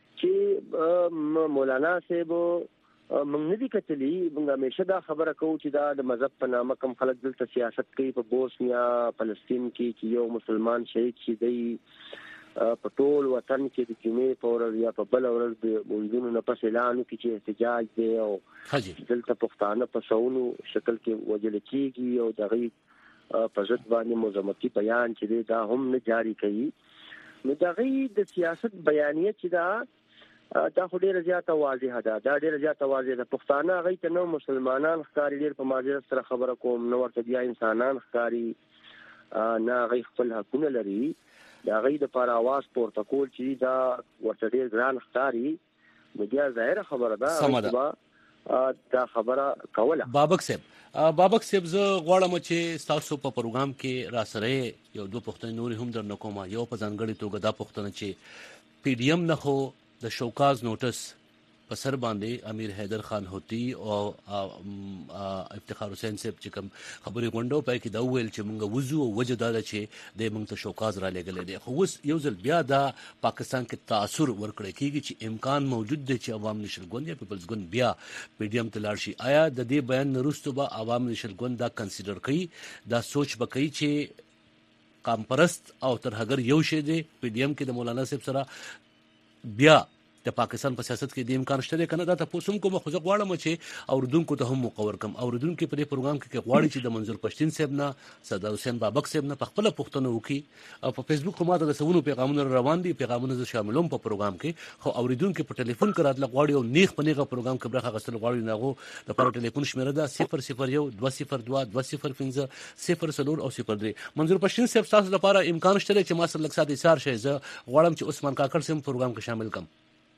Speaker 5: چې مولانا صاحب موږ نه دي کتلی موږ همیشه دا خبره کوو چې دا د مذهب په نامه کوم خلک دلته سیاست کوي په بوسنیا فلسطین کې چې یو مسلمان شهید شي دی په ټول وطن کې د جمعې په ورځ یا په بل ورځ د منځونو نه پس اعلان وکړي چې احتجاج دی او دلته پښتانه په سونو شکل کې وجل کېږي او دغه په ضد باندې مزمتي بیان چې دی دا هم نه جاری کوي نو دغه د سیاست بیانیه چې دا دا خو ډیره زیاته واضحه ده دا ډیره زیاته واضحه ده پښتانه هغه ته نو مسلمانان ښکاری ډیر په معذرت سره خبره کوم نو ورته بیا انسانان ښکاری نه هغه خپل حقونه لري دا غي د پر आवाज پورته کول چې دا ورته ډیر ګران ښکاری نو بیا ظاهر خبره ده دا خبره کوله.
Speaker 1: بابک صاحب بابک صاحب زه غواړم چې تاسو په پروګرام کې را سره یو دوه پوښتنې نورې هم درنه کوم. یو په ځانګړې توګه دا پوښتنه چې پی ډی ایم نه خو د شوکاز نوټس په سر باندې امیر حیدر خان هوتی او افتخار حسین صاحب چې کوم خبرې غونډو پای کې دا ویل چې مونږ وضو او وجه دا ده چې د مونږ ته شوکاز را لګلې دي. خو اوس یو ځل بیا دا پاکستان کې تاثر ورکړی کېږي چې امکان موجود دی چې عوام نشل ګوند یا پیپلز ګوند بیا پی ډی ایم ته لاړ شي. آیا د دې بیان وروسته به عوام نشل ګوند دا کنسیډر کوي، دا سوچ به کوي چې قام پرست او ترهګر یو شی دی؟ پی ډی ایم کې د مولانا صاحب سره بیا د پاکستان په سیاست کې د امکان شته کنه؟ دا تاسو کوم خو زه غواړم چې اوردونکو ته هم مقور کم. اوردونکو په دې پروګرام کې غواړي چې د منظور پښتين صاحب نه، صدر حسین بابک صاحب نه په خپل پښتنو وکي او په فیسبوک کومه د سونو پیغامونه روان دي، پیغامونه ز شاملوم په پروګرام کې. خو اوریدونکو په ټلیفون کې راتل غواړي او نیغ په نیغه پروګرام کې برخه غسل غواړي. ناغو د پر ټلیفون شمیره ده صفر صفر یو دوه صفر دوه دوه صفر پنځه صفر صفر او صفر درې. منظور پښتين صاحب تاسو لپاره امکان شته چې ما سره لږ ساعت ایثار شي. زه غواړم چې عثمان کاکړ سم پروګرام کې شامل کم.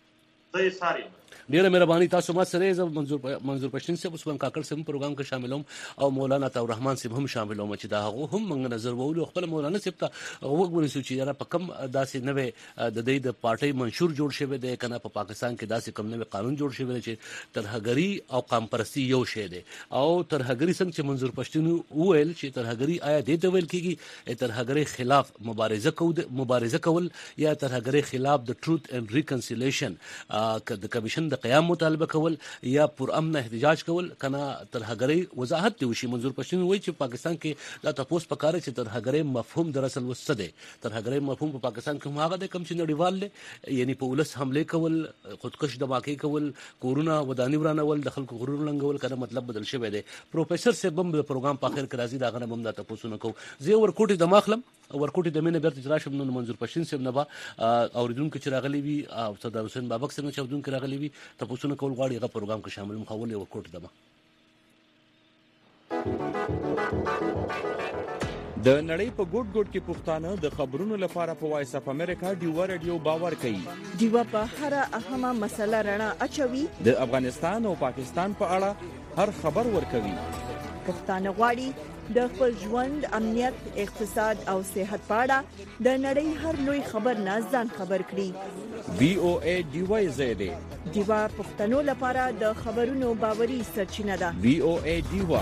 Speaker 1: ډیره مهرباني تاسو ما سره ز منظور منظور پښتين صاحب عثمان کاکړ سم پروګرام کې شاملوم او مولانا عطا الرحمن صاحب هم شاملوم چې دا هغه هم موږ نظر وولو خپل مولانا صاحب ته وګورئ چې را په کم داسې نوې د دې د پارټي منشور جوړ شوی دی کنه په پاکستان کې داسې کم نوې قانون جوړ شوی دی چې ترهګری او قام پرستی یو شی دی. او ترهګری څنګه چې منظور پښتين وویل چې ترهګری آیا دې ته ویل کیږي ترهګری خلاف مبارزه کول مبارزه کول یا ترهګری خلاف د ټروث اینڈ ریکنسیلیشن د کمیشن د قیام مطالبه کول یا پر امن احتجاج کول کنه ترهګری وضاحت دی وشي. منظور پښتين وایي چې پاکستان کې دا تاسو په کار چې ترهګری مفهوم دراصل وسته دی. ترهګری مفهوم په پاکستان کې هغه د کم چې نړیوال دی، یعنی په ولس حمله کول، خودکش دماکي کول، کورونا ودانی ورانول، د خلکو غرور لنګول کنه مطلب بدل شوی دی. پروفیسور صاحب هم د پروګرام په اخر کې راځي دا غنه هم دا تاسو نه کو. زه ورکوټي د ماخلم ورکوټي د مینه برته راشم نو منظور پښتين صاحب نه با اوریدونکو چې راغلي وي او صدر حسین بابک صاحب چې اوریدونکو راغلي وي تاسو نه کول غواړي هغه پروګرام کې شامل مخول ورکوټي دمه.
Speaker 6: د نړۍ په ګوټ ګوټ کې پښتانه د خبرونو لپاره په وایس اف امریکا ډیو رادیو باور کوي.
Speaker 7: ډیو په هر اهمه مسله رڼا اچوي.
Speaker 6: د افغانستان او پاکستان په اړه هر خبر ورکوي.
Speaker 7: پښتانه غواړي د خپل ژوند، امنیت، اقتصاد او صحت په اړه د نړۍ هر لوی خبر نه ځان خبر کړي.
Speaker 6: وی او ای ډیو زیاده
Speaker 7: ډیو پښتنو لپاره د خبرونو باوري سرچینه ده.
Speaker 6: وی او ای ډیو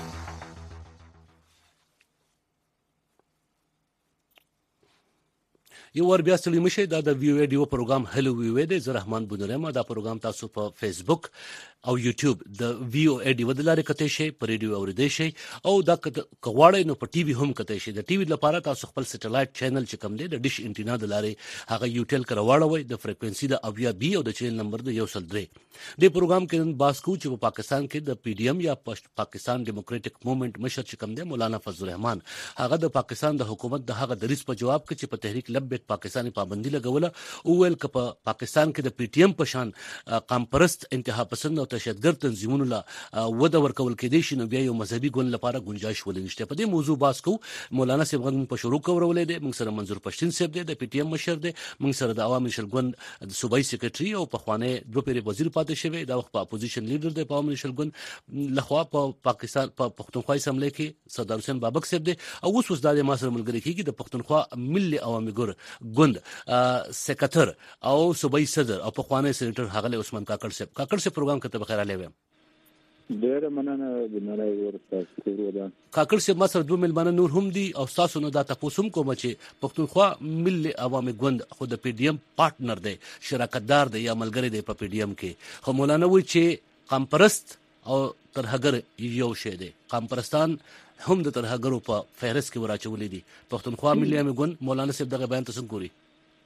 Speaker 1: یو ور بیا ستړي مشه دا د وی او ای ډیو پروګرام هلو وی او ای د زه رحمان بونرم. دا پروګرام تاسو په فیسبوک او یوټیوب د وی او ای ډیو د لارې کته شي، پر ریډیو اوریدئ شي او دا کغواړی نو په ټي وي هم کته شي. د ټي وي لپاره تاسو خپل سټلایټ چینل چې کوم دی د ډیش انټینا د لارې هغه یوټیل کراوړوي د فریکوئنسي د اویا بي او د چینل نمبر د یو سل درې. د پروګرام کې باسکو چې په پاکستان کې د پی ډی ایم یا پاکستان ډیموکراټک موومېنټ مشر چې کوم دی مولانا فضل الرحمن هغه د پاکستان د حکومت د هغه دریس په جواب کې چې په تحریک لبیک پاکستاني پابندي لګوله او ویل ک په پاکستان کې د پی ټی ایم په شان قام پرست انتها پسند او تشدد تنظیمونو لا وده ورکول کېدې شي نو بیا یو مذهبي ګوند لپاره گنجائش ولې نشته. په دې موضوع باس کو مولانا صاحب غن په شروع کورولې دي. موږ سره منظور پښتين صاحب دی د پی ټی ایم مشر دی، موږ سره د عوامي نشل ګوند د صوبایي سیکریټري او په خوانه دوه پیری وزیر پاتې شوی دا وخت په اپوزیشن لیډر دی په عوامي نشل ګوند لخوا په پاکستان په پښتونخوا اسمبلی کې صدر حسین بابک صاحب دی او اوس اوس د ما سره ملګری کیږي د پښتونخوا ملي عوامي ګوند سیکریټر او صوبایي صدر او په خوانه سېنیټر هغه عثمان کاکړ صاحب. کاکړ صاحب پروګرام کته بخیر علیه
Speaker 8: ډېر مننه د نړۍ ورته کوو.
Speaker 1: کاکړ صاحب ما سره دوه ملمانه نور هم دي او تاسو نو دا تاسو هم کوم چې پښتونخوا ملي عوامي ګوند خو د پی ډی ایم پارټنر دی، شراکتدار دی یا ملګری دی په پی ډی ایم کې. خو مولانا وایي چې قام پرست او ترهګر یو شی دی. قام پرستان هم د ترهګرو په فهرست کې وراچولې دي. پښتونخوا ملي عوامي ګوند مولانا صاحب دغه بیان تاسو ګوري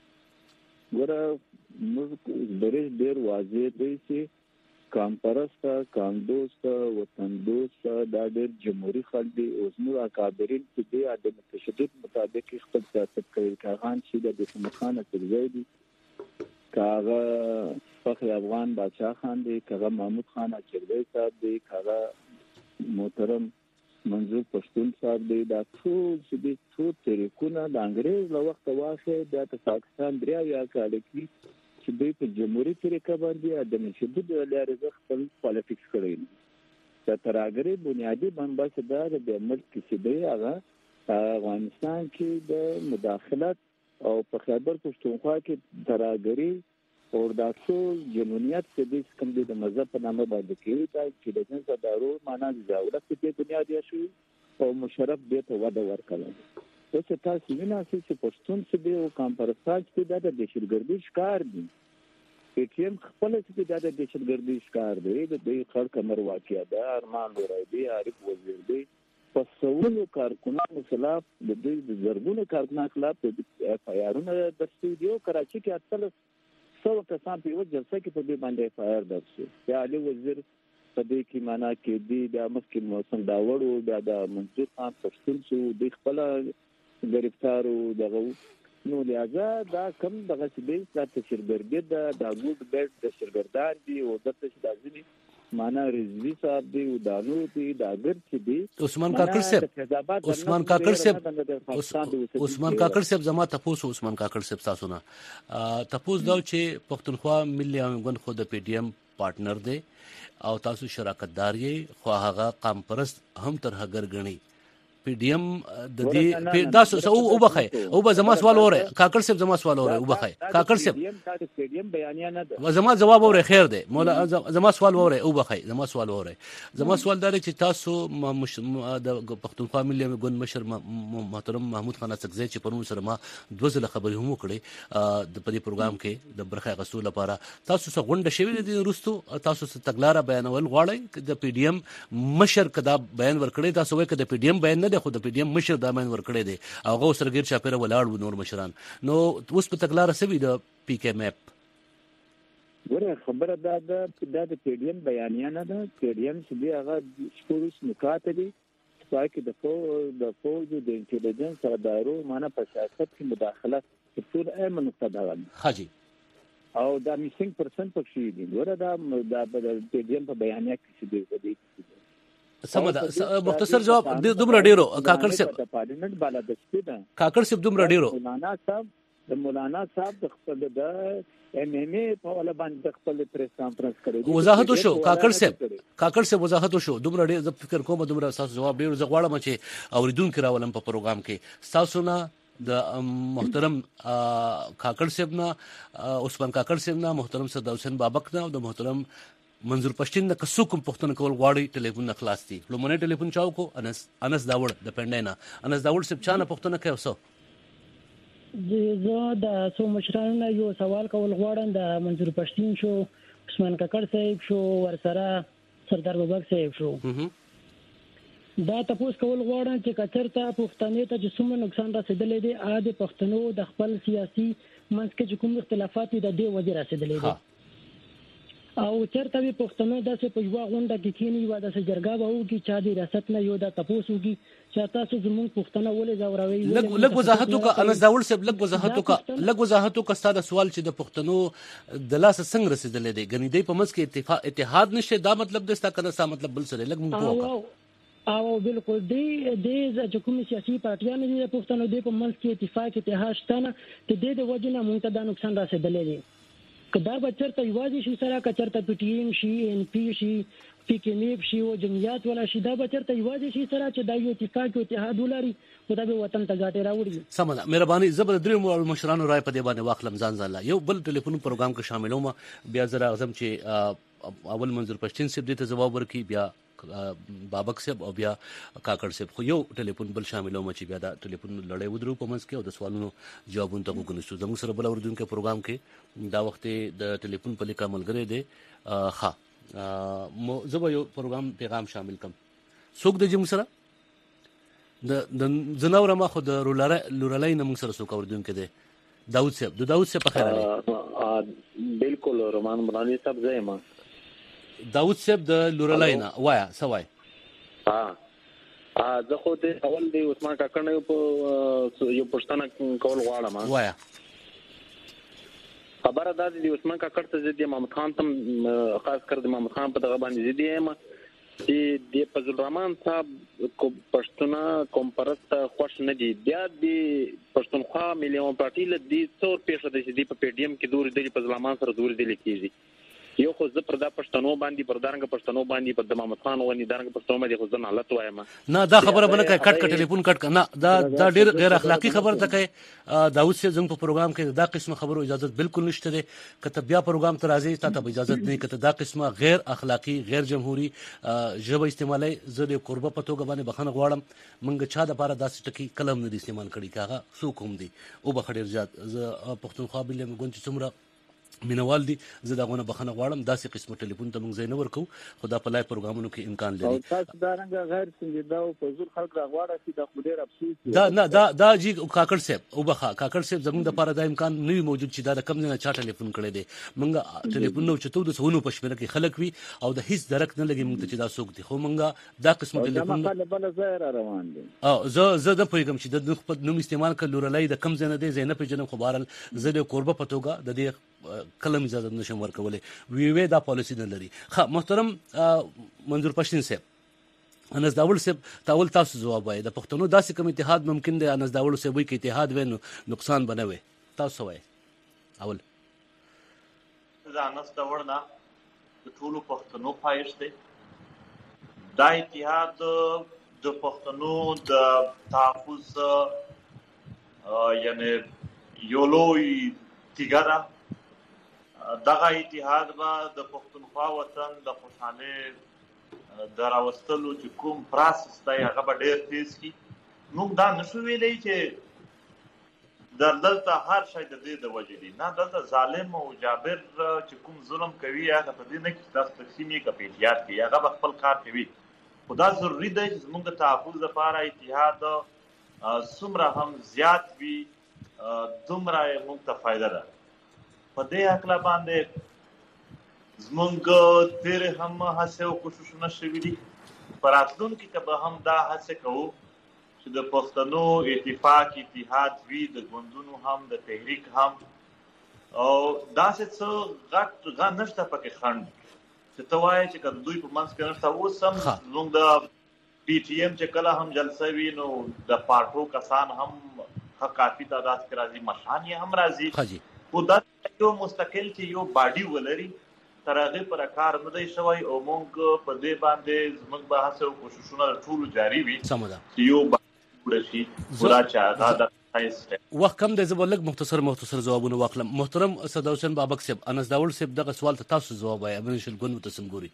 Speaker 8: ګوره موږ ډېر ډېر واضح دی چې قام پرست، قام دوست، وطن دوست دا ډېر جمهوریت خلک دي. اوس نور اکابرین چې دی د تشدد مطابق خپل سیاست کوي. کاغان چې د حسن خان ترزی دي، کاغه فخر افغان بادشاہ خان دی، کاغه محمود خان اچردی صاحب دی، کاغه محترم منظور پښتون صاحب دی. دا ټول چې دی ټول طریقونه د انګريز له وخت واخه د پاکستان دریا یا کال کې چې دوی په جمهوریت طریقه باندې د مشدد لارې خپل پالیټکس کړی د ترهګرۍ بنیادی بنبست دا د ملک چې دی هغه افغانستان کې د مداخلت او په خیبر پښتونخوا کې ترهګرۍ او د ټول جنونیت چې د کوم د مذهب په نامه باندې کېږي دا چې د جنس دارو معنا د دولت په بنیاد یې شو او مشرف دې ته وده ورکړه. اوس تاسو وینئ چې پښتون چې د کانفرنس کې د دهشتګردي ښکار دي پی ټی ایم خپل چې د دهشتګردي ښکار دی د دې خړ کمر واقعیا ده ارمان لوري دی عارف وزیر دی په سوالو کارکونانو خلاف د دې زرګونو کارکونانو خلاف د اف آی آرونه د استودیو کراچي کې اټل سو کسان په یو جلسه کې په دې باندې اف آی آر درسي یا علي وزیر په دې کې معنا کې دی د مخکې موسم داوړ او د منصور خان پښتون شو د خپل گرفتار او دغه نو لہذا دا کم دغه چې د تشرګردي د داګود بیت د شرګردان دی او د تشدازنی معنا رضوی صاحب دی او دانو دی دا ګر چې دی
Speaker 1: عثمان کاکړ صاحب عثمان کاکړ صاحب عثمان کاکړ صاحب زما تاسو عثمان کاکړ صاحب تاسو نه تاسو دا چې پښتونخوا ملي عوامي خو د پی ډی ایم پارټنر دی او تاسو شراکت دار یې خو هغه قام پرست هم تر هغه غني پی ډی ایم د دې دا او او بخای او به زما سوال وره کاکړ صاحب زما سوال وره او بخای کاکړ صاحب
Speaker 8: پی ډی ایم بیانیه نه ده
Speaker 1: زما جواب وره خیر دی مولا زما سوال وره او بخای زما سوال وره زما سوال دا چې تاسو د پښتونخوا ملي ګوند مشر محترم محمود خان اڅکزی چې پرون سره ما دوه ځله خبرې هم وکړې د پدې پروګرام کې د برخه غسول لپاره تاسو څنګه غونډه شوی دي روستو تاسو څه تګلارې بیانول غواړئ د پی ډی ایم مشر کدا بیان ورکړي تاسو وایي کدا پی ډی ایم بیان د خو د پی ډی ایم مشر دا مین ورکړی دی او هغه سرګیر چاپیره ولاړ نور مشران نو اوس په تکلار سوي د پی کے میپ
Speaker 8: ګوره خبره دا د د پی ډی ایم بیانیه نه ده پی ډی ایم چې دی هغه شپږ نکات دي چې د فوج د فوج د انټيليجنس ادارو معنا په سیاست کې مداخله ټول اهم نقطه ده
Speaker 1: حاجی
Speaker 8: او دا میسنګ پرسنټ پکې دي ګوره دا د پی ډی ایم په بیانیه کې چې دی
Speaker 1: سمدا مختصر جواب دومره ډیرو کاکړ صاحب
Speaker 8: د پارلیمنت بالا د سپیډ
Speaker 1: کاکړ صاحب دومره ډیرو
Speaker 8: مولانا صاحب د مولانا صاحب د خپل د ام ام ای په ول باندې خپل پریس کانفرنس کړی
Speaker 1: وضاحت وشو کاکړ صاحب کاکړ صاحب وضاحت وشو دومره ډیر ز فکر کوم دومره تاسو جواب ډیر ز غواړم چې اوریدونکو راولم په پروګرام کې تاسو نه د محترم کاکړ صاحب نه عثمان کاکړ صاحب نه محترم صد حسین بابک نه او د محترم منظور پښتين د کسو کوم پښتون کول غواړي ټلیفون خلاص دي لومونه ټلیفون چاو کو انس انس داوړ د پندینا انس داوړ سب چانه پښتون کوي وسو
Speaker 9: زه د سو مشرانو یو سوال کول غواړم د منظور پښتين شو عثمان کاکړ صاحب شو ورسره سردار بابک صاحب شو دا تاسو کول غواړم چې کچرته پښتنې ته چې څومره نقصان رسیدلې دي عادي پښتنو د خپل سیاسي منځ کې کوم اختلافات دي د دې وجه رسیدلې دي او چرته وي پښتنو داسې په یو غونډه کې کینی و داسې جرګه به وږي چې د ریاست نه یو د تاسو وږي چې تاسو زموږ پښتنه ولې زوروي
Speaker 1: لګ لګ وضاحت وکړه انس داوړ صاحب لګ وضاحت وکړه لګ وضاحت وکړه ستاسو سوال چې د پښتنو د لاس څنګه رسیدلې دي غنی دی په مس کې اتفاق اتحاد نشه دا مطلب د ستا کنه سا مطلب بل سره لګ مونږ وکړه
Speaker 9: او بالکل دی د چې کوم سیاسي پارټیانو دي پښتنو دی په مس کې اتفاق اتحاد شته نه چې د وجه نه مونږ ته دا نقصان رسیدلې دي کدا بچرته یوازې شي سره کچرته پی ټی ایم شي ان پی شي پی کې نیب شي او جمعیت ولا شي دا بچرته یوازې شي سره چې دا یو اتفاق او اتحاد ولري او دا به وطن ته ګټه راوړي
Speaker 1: سمه مهرباني زبر درې مشرانو رائے په دی باندې واخلم ځان ځان یو بل ټلیفون پروګرام کې شاملوم بیا زرا اعظم چې اول منظور پښتين سیب دې ته جواب ورکړي بیا بابک صاحب او بیا کاکړ صاحب خو یو ټلیفون بل شاملوم چې بیا دا ټلیفون لړۍ ودرو په منځ کې او د سوالونو جوابونه ته وګورئ زموږ سره بل اوریدونکو پروګرام کې دا وخت د ټلیفون په لیکه ملګری دی ها مو زه یو پروګرام پیغام شامل کوم څوک د جمع سره د زناور ما خو د لورلای نه موږ سره څوک اوریدونکو دی داوود صاحب د داوود صاحب په خیر علي
Speaker 10: بالکل رومان مرانی صاحب زما
Speaker 1: داوود صاحب د لورلاینا وایا سوای
Speaker 10: ها ا زه خو د اول دی عثمان کاکړ نه په یو پښتنه کول غواړم
Speaker 1: وایا
Speaker 10: خبره ده د عثمان کاکړ ته د محمد خان تم خاص کر د محمد خان په دغه باندې دي یم چې د فضل الرحمن صاحب پښتون قوم پرست خوښ نه دي بیا د پښتونخوا ملي پارټي له دې څور پیښه د دې په پی ډی ایم کې دور د فضل الرحمن سره دور د لیکيږي یو خو زه پر دا پښتنو باندې پر دارنګ پښتنو باندې پر د محمد خان ونی دارنګ پښتنو باندې خو ځن حالت وایم
Speaker 1: نه دا خبره بنه کوي کټ کټ ټلیفون کټ نه دا دا ډیر غیر اخلاقی خبره ده کوي داوود سي زنګ په پروګرام کې دا قسمه خبرو اجازه بالکل نشته ده کته بیا پروګرام ته راځي ته اجازه نه کته دا قسمه غیر اخلاقی غیر جمهوریت ژبه استعمالي زه د قربه په توګه باندې بخنه غواړم منګه چا د لپاره داسې ټکی کلم نه استعمال کړي کاغه سو کوم دي او بخډیر زیات زه پښتونخوا بل مګون چې څومره مینوال دي زه دا غونه بخنه غواړم داسې قسمه ټلیفون ته موږ زین ورکو خدا په لای پروګرامونو کې امکان لري
Speaker 8: او تاسو دا رنګ غیر سنجیده او په زور خلک راغواړي چې د خودیر افسوس
Speaker 1: دا نه دا دا جی کاکړ صاحب او بخا کاکړ صاحب زموږ د لپاره دا امکان نه موجود چې دا د کم نه چا ټلیفون کړي دي موږ ټلیفون نو چتو د سونو پښمنه کې خلک وي او د هیڅ درک نه لګي موږ چې دا سوق دي خو موږ دا قسمه ټلیفون
Speaker 8: نه بل ظاهر روان دي
Speaker 1: او زه زه د پویګم چې د خپل نوم استعمال کړل لورلای د کم زنه دي زینب جنم خبرل زه د قربه پتوګه د دې کلم اجازه نشم ورکولای وی وی دا پالیسی نه لري ها محترم منظور پښتین صاحب انس داول صاحب تاول تاسو جواب وای د پښتنو داسې کوم اتحاد ممکن دی انس داول صاحب وی کې اتحاد وینو نقصان بنوي تاسو وای اول
Speaker 2: انس داول نه ټول پښتنو پایښت دی دا اتحاد د پښتنو د تحفظ یعنی یولوی تیګرا دغه اتحاد با د پښتونخوا وطن د خوشاله دراوستلو چې کوم پروسس دی هغه به ډیر تیز کی موږ دا نشو ویلای چې د دلته هر شي د دې د وجې دی نه دلته ظالم او جابر چې کوم ظلم کوي هغه په دې نه کې تاسو تقسیمي کپیټیات کوي هغه به خپل کار کوي خدا ضروری دی چې موږ د تحفظ لپاره اتحاد څومره هم زیات وي دومره موږ ته فائدہ ده په دې حقله باندې زمونږ تیر هم هڅه او کوششونه شوي دي پر راتلونکي کې به هم دا هڅه کوو چې د پښتنو اتفاق اتحاد وي د ګوندونو هم د تحریک هم او داسې څه غټ غا نشته پکې خنډ چې ته وایې چې که دوی په منځ کې نشته اوس هم زمونږ د پی ټي ایم چې کله هم جلسه وي نو د پارټو کسان هم کافي تعداد کې راځي مشان یې هم راځي خو دا یو مستقل چې یو باډي ولري تر هغه پر کار نه دی شوی او موږ په دې باندې زموږ بحث او کوششونه ټول جاری وي
Speaker 1: سمدا
Speaker 2: یو باډي پورا چا دا د
Speaker 1: وخت کم د زبلک مختصر مختصر جوابونه واخلم محترم صدا حسین بابک صاحب انس داول صاحب دغه سوال ته تاسو جواب وایي ابن شلګون متسمګوري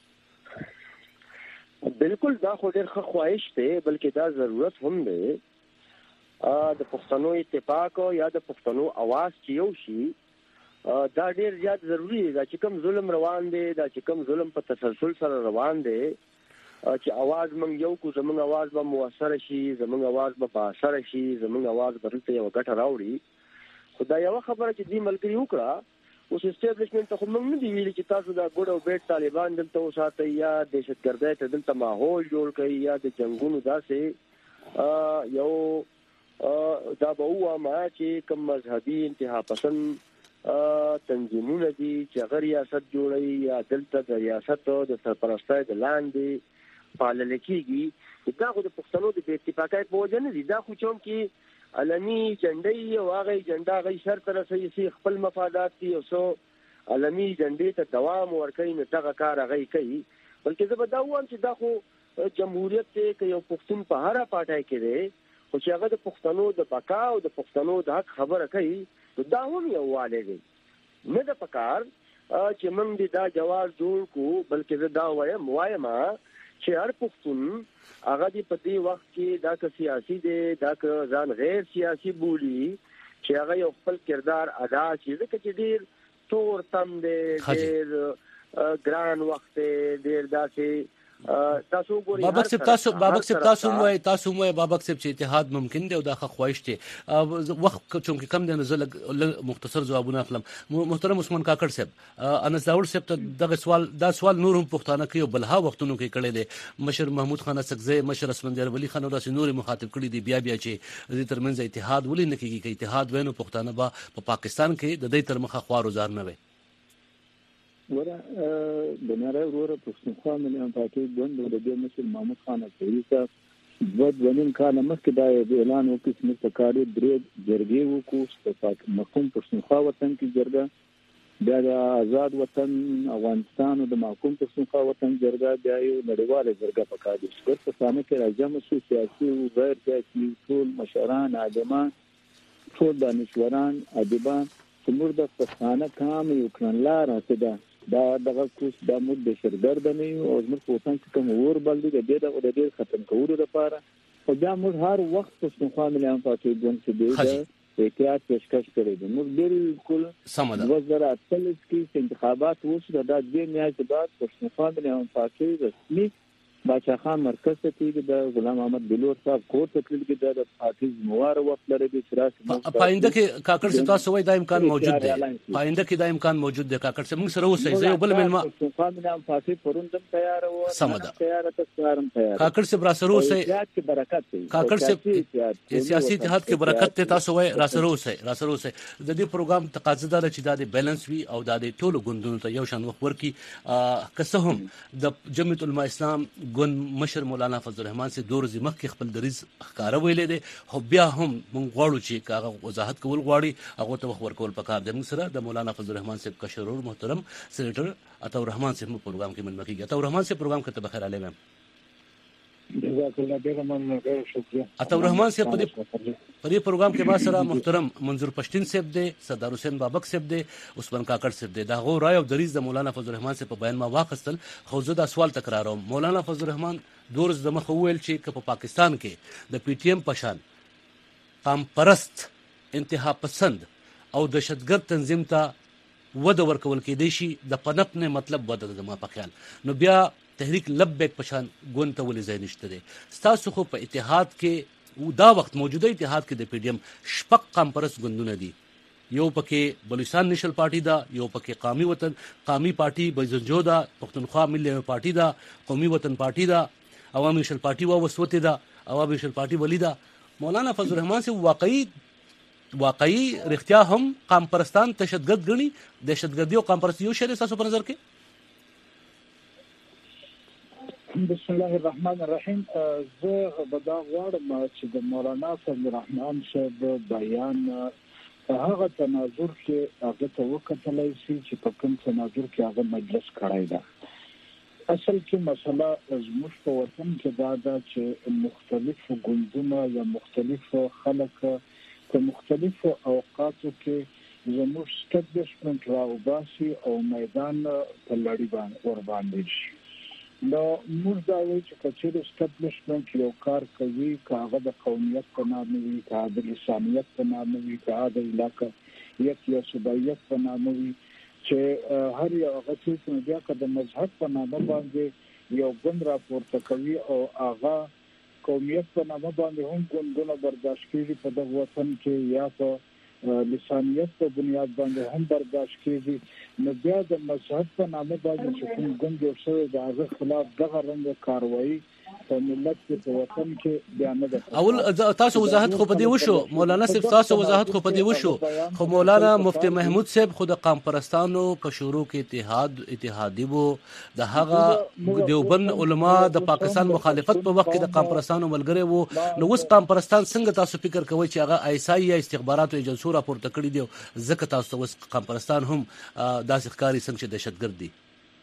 Speaker 5: بالکل دا خو ډېر ښه خواهش دی بلکې دا ضرورت هم دی د پښتنو اتفاق یا د پښتنو आवाज چې یو شي دا ډیر زیات ضروری دی چې کوم ظلم روان دی دا چې کوم ظلم په تسلسل سره روان دی چې आवाज مونږ یو کو زمونږ आवाज به موثر شي زمونږ आवाज به په اثر شي زمونږ आवाज به تل یو ګټه راوړي خدای یو خبره چې دی ملګری وکړه اوس اسټابلیشمنت ته موږ نه دی ویلي چې تاسو دا ګډ او بیٹ طالبان دلته وساتئ یا دهشتګردۍ ته دلته ماحول جوړ کړئ یا د جنگونو داسې یو دا به واما چې کوم مذهبي انتها پسند تنظیمونه دي چې هغه ریاست جوړوي یا دلته د ریاست د سرپرستۍ د لاندې پالل کېږي دا خو د پښتنو د بې اتفاقۍ په وجه نه دي دا خو چون کې علمي جنډۍ او هغه جنډا غي شرط رسوي چې خپل مفادات دي او سو علمي جنډې ته دوام ورکوي نو دغه کار هغه کوي بلکې زه به دا وایم چې دا خو جمهوریت کې یو پښتون په هره پاټای کې دی خو چې هغه د پښتنو د بقا او د پښتنو د حق خبره کوي دا هم یو والی دی نه د پکار چې موږ دا جواز جوړ کو بلکې دا وایم وایم چې هر پښتون هغه دی په دې وخت کې دا که سیاسي دی دا که ځان غیر سیاسي بولی چې هغه یو خپل کردار ادا کړي ځکه چې ډیر تور تم دی ډیر ګران وخت دی ډیر داسې تاسو ګورئ بابک صاحب تاسو
Speaker 1: بابک صاحب تاسو موي تاسو موي بابک صاحب چې اتحاد ممکن دی او دا خواهش دی وخت چون کې کم دی نزل مختصر جوابونه اخلم محترم عثمان کاکړ صاحب انس داول صاحب ته دغه سوال دا سوال نور هم پښتانه کوي بلها وختونو کې کړي دي مشر محمود خان اسقزی مشر اسمندر ولی خان او داسې نور مخاطب کړي دي بیا بیا چې د ترمنځ اتحاد ولې نه کیږي چې اتحاد وینو پښتانه با په پاکستان کې د دې تر مخه خوار وزار نه وي
Speaker 8: ورا د نړۍ وروره پښتونخوا ملي پارټي ګوند د دې مشر محمود خان اکبري صاحب دوه دوه نیم کاله مخکې دا اعلان وکړ چې موږ په کاري درې جرګې وکړو په محکوم پښتونخوا وطن کې جرګه، بیا د آزاد وطن افغانستان او د محکوم پښتونخوا وطن جرګه، بیا یو نړیواله جرګه په کار دي. په سامه کې راځم شو سیاسي او غیر سیاسي ټول مشران، عالمان، ټول دانشوران، ادیبان چې موږ د پښتانه کام یو کړنلار ته ده دا دغه کوس د مود د شردرد نه او موږ په وطن کې کوم ور بل دي د دې د دې ختم کولو لپاره او بیا موږ هر وخت پښتونخوا ملي پارټي ګوند چې دی احتیاط پیشکش کړی دی. موږ بالکل
Speaker 1: سم ده
Speaker 8: دوه زره اتلس کې انتخابات وشو دا دوه میاشتې بعد پښتونخوا ملي پارټي رسمي باچا خان مرکز ته تیږي د غلام محمد بلور صاحب کور ته تللی د پارټي مواره وخت لري چې راځي
Speaker 1: پاینده کې کاکړ څه تاسو وای دا امکان موجود دی پاینده کې دا امکان موجود دی کاکړ څه موږ سره اوسئ زه یو بل ملما
Speaker 8: پښتونخوا ملي پارټي پروندم تیار و
Speaker 1: سم ده
Speaker 8: تیار ته سارم تیار
Speaker 1: کاکړ څه برا سره اوسئ
Speaker 8: چې برکت دی
Speaker 1: کاکړ څه سیاسي اتحاد کې برکت ته تاسو وای را سره اوسئ را سره اوسئ د دې پروګرام تقاضا ده چې دا د بیلانس وي او دا د ټولو ګوندونو ته یو شان وخت ورکي که څه هم د جمعیت العلماء اسلام ګوند مشر مولانا فضل الرحمن سے دور زی مخ کې خپل دریز ښکارا ویلې دي خو بیا هم مونږ غواړو چې هغه وضاحت کول غواړي هغه ته وخت ورکول پکار دی. موږ سره د مولانا فضل الرحمن سے کشرور محترم سینیټر عطا الرحمن سے پروګرام کې منمه کیږي. عطا الرحمن سے پروګرام کې بخیر علی میم
Speaker 11: جزاک الله ډیر مننه ډیر شکریہ.
Speaker 1: عطا الرحمن سے په دې پروګرام کې با سره محترم منظور پښتین صاحب دی، سردار حسین بابک صاحب دی، عثمان کاکړ صاحب دی. دا غو رائے او دریز د مولانا فضل الرحمن سے په بیان ما واخستل خو زه دا سوال تکراروم. مولانا فضل الرحمن دورز د مخ ویل چې په پاکستان کې د پی ټی ایم پشان قام پرست انتها پسند او دهشتګرد تنظیم ته وده ورکول کېدی شي د پنپ نه مطلب وده د ما په خیال نو بیا تحریک لبیک پشان ګوند ته ولې ځای نشته دی. ستاسو خو په اتحاد کې دا وخت موجوده اتحاد کې د پی ډی ایم شپږ قام پرست ګوندونه دي. یو پکې بلوچستان نیشنل پارټي دا، یو پکې قومي وطن قومي پارټي بزنجو دا، پښتونخوا ملي پارټي دا، قومي وطن پارټي دا، عوامي نیشنل پارټي و وسوته دا، عوامي نیشنل پارټي ولی دا. مولانا فضل الرحمن سے واقعي واقعي رښتیا هم قام پرستان تشدد غني دهشتګردي او قام پرستی یو شری تاسو په نظر کې؟
Speaker 11: بسم الله الرحمن الرحیم. زه به دا غواړم چې د مولانا فضل الرحمن صاحب بیان هغه تناظر کې هغه ته وکتلای شي چې په کوم تناظر کې هغه مجلس کړی دا. اصل کې مسله زموږ په وطن کې دا ده چې مختلف ګوندونه یا مختلف خلک په مختلفو اوقاتو کې زموږ سټابلیشمنت راوباسي او میدان په لړۍ باندې ور باندې شي. نو موږ دا وایو چې کچېر اسټابلیشمنت یو کار کوي که هغه د قومیت په نامه وي، که هغه د لسانیت په نامه وي، که هغه د علاقایت یا صوبایت په نامه وي، چې هر یو هغه څیز بیا که د مذهب په نامه باندې یو ګوند راپورته کوي او هغه قومیت په نامه باندې هم ګوندونه برداشت کېږي په دغه وطن کې یا په لسانیت په بنیاد باندې هم برداشت کېږي، نو بیا د مذهب په نامه باندې چې کوم ګوند جوړ شوی د هغه خلاف دغه رنګه کاروایي په ملت کې په وطن کې بیا نه ده.
Speaker 1: اول تاسو وضاحت خو په دې وشو مولانا صاحب، تاسو وضاحت خو په دې وشو خو مولانا مفتی محمود صاحب خو د قام پرستانو په شروع کې اتحاد اتحادی وو، د هغه دیوبند علما د پاکستان مخالفت په وخت کې د قام پرستانو ملګری وو. نو اوس قام پرستان څنګه تاسو فکر کوئ چې هغه ایسای یا استخباراتو ایجنسو راپورته کړی دی ځکه تاسو اوس قام پرستان هم داسې ښکاري څنګه چې دهشتګرد دي؟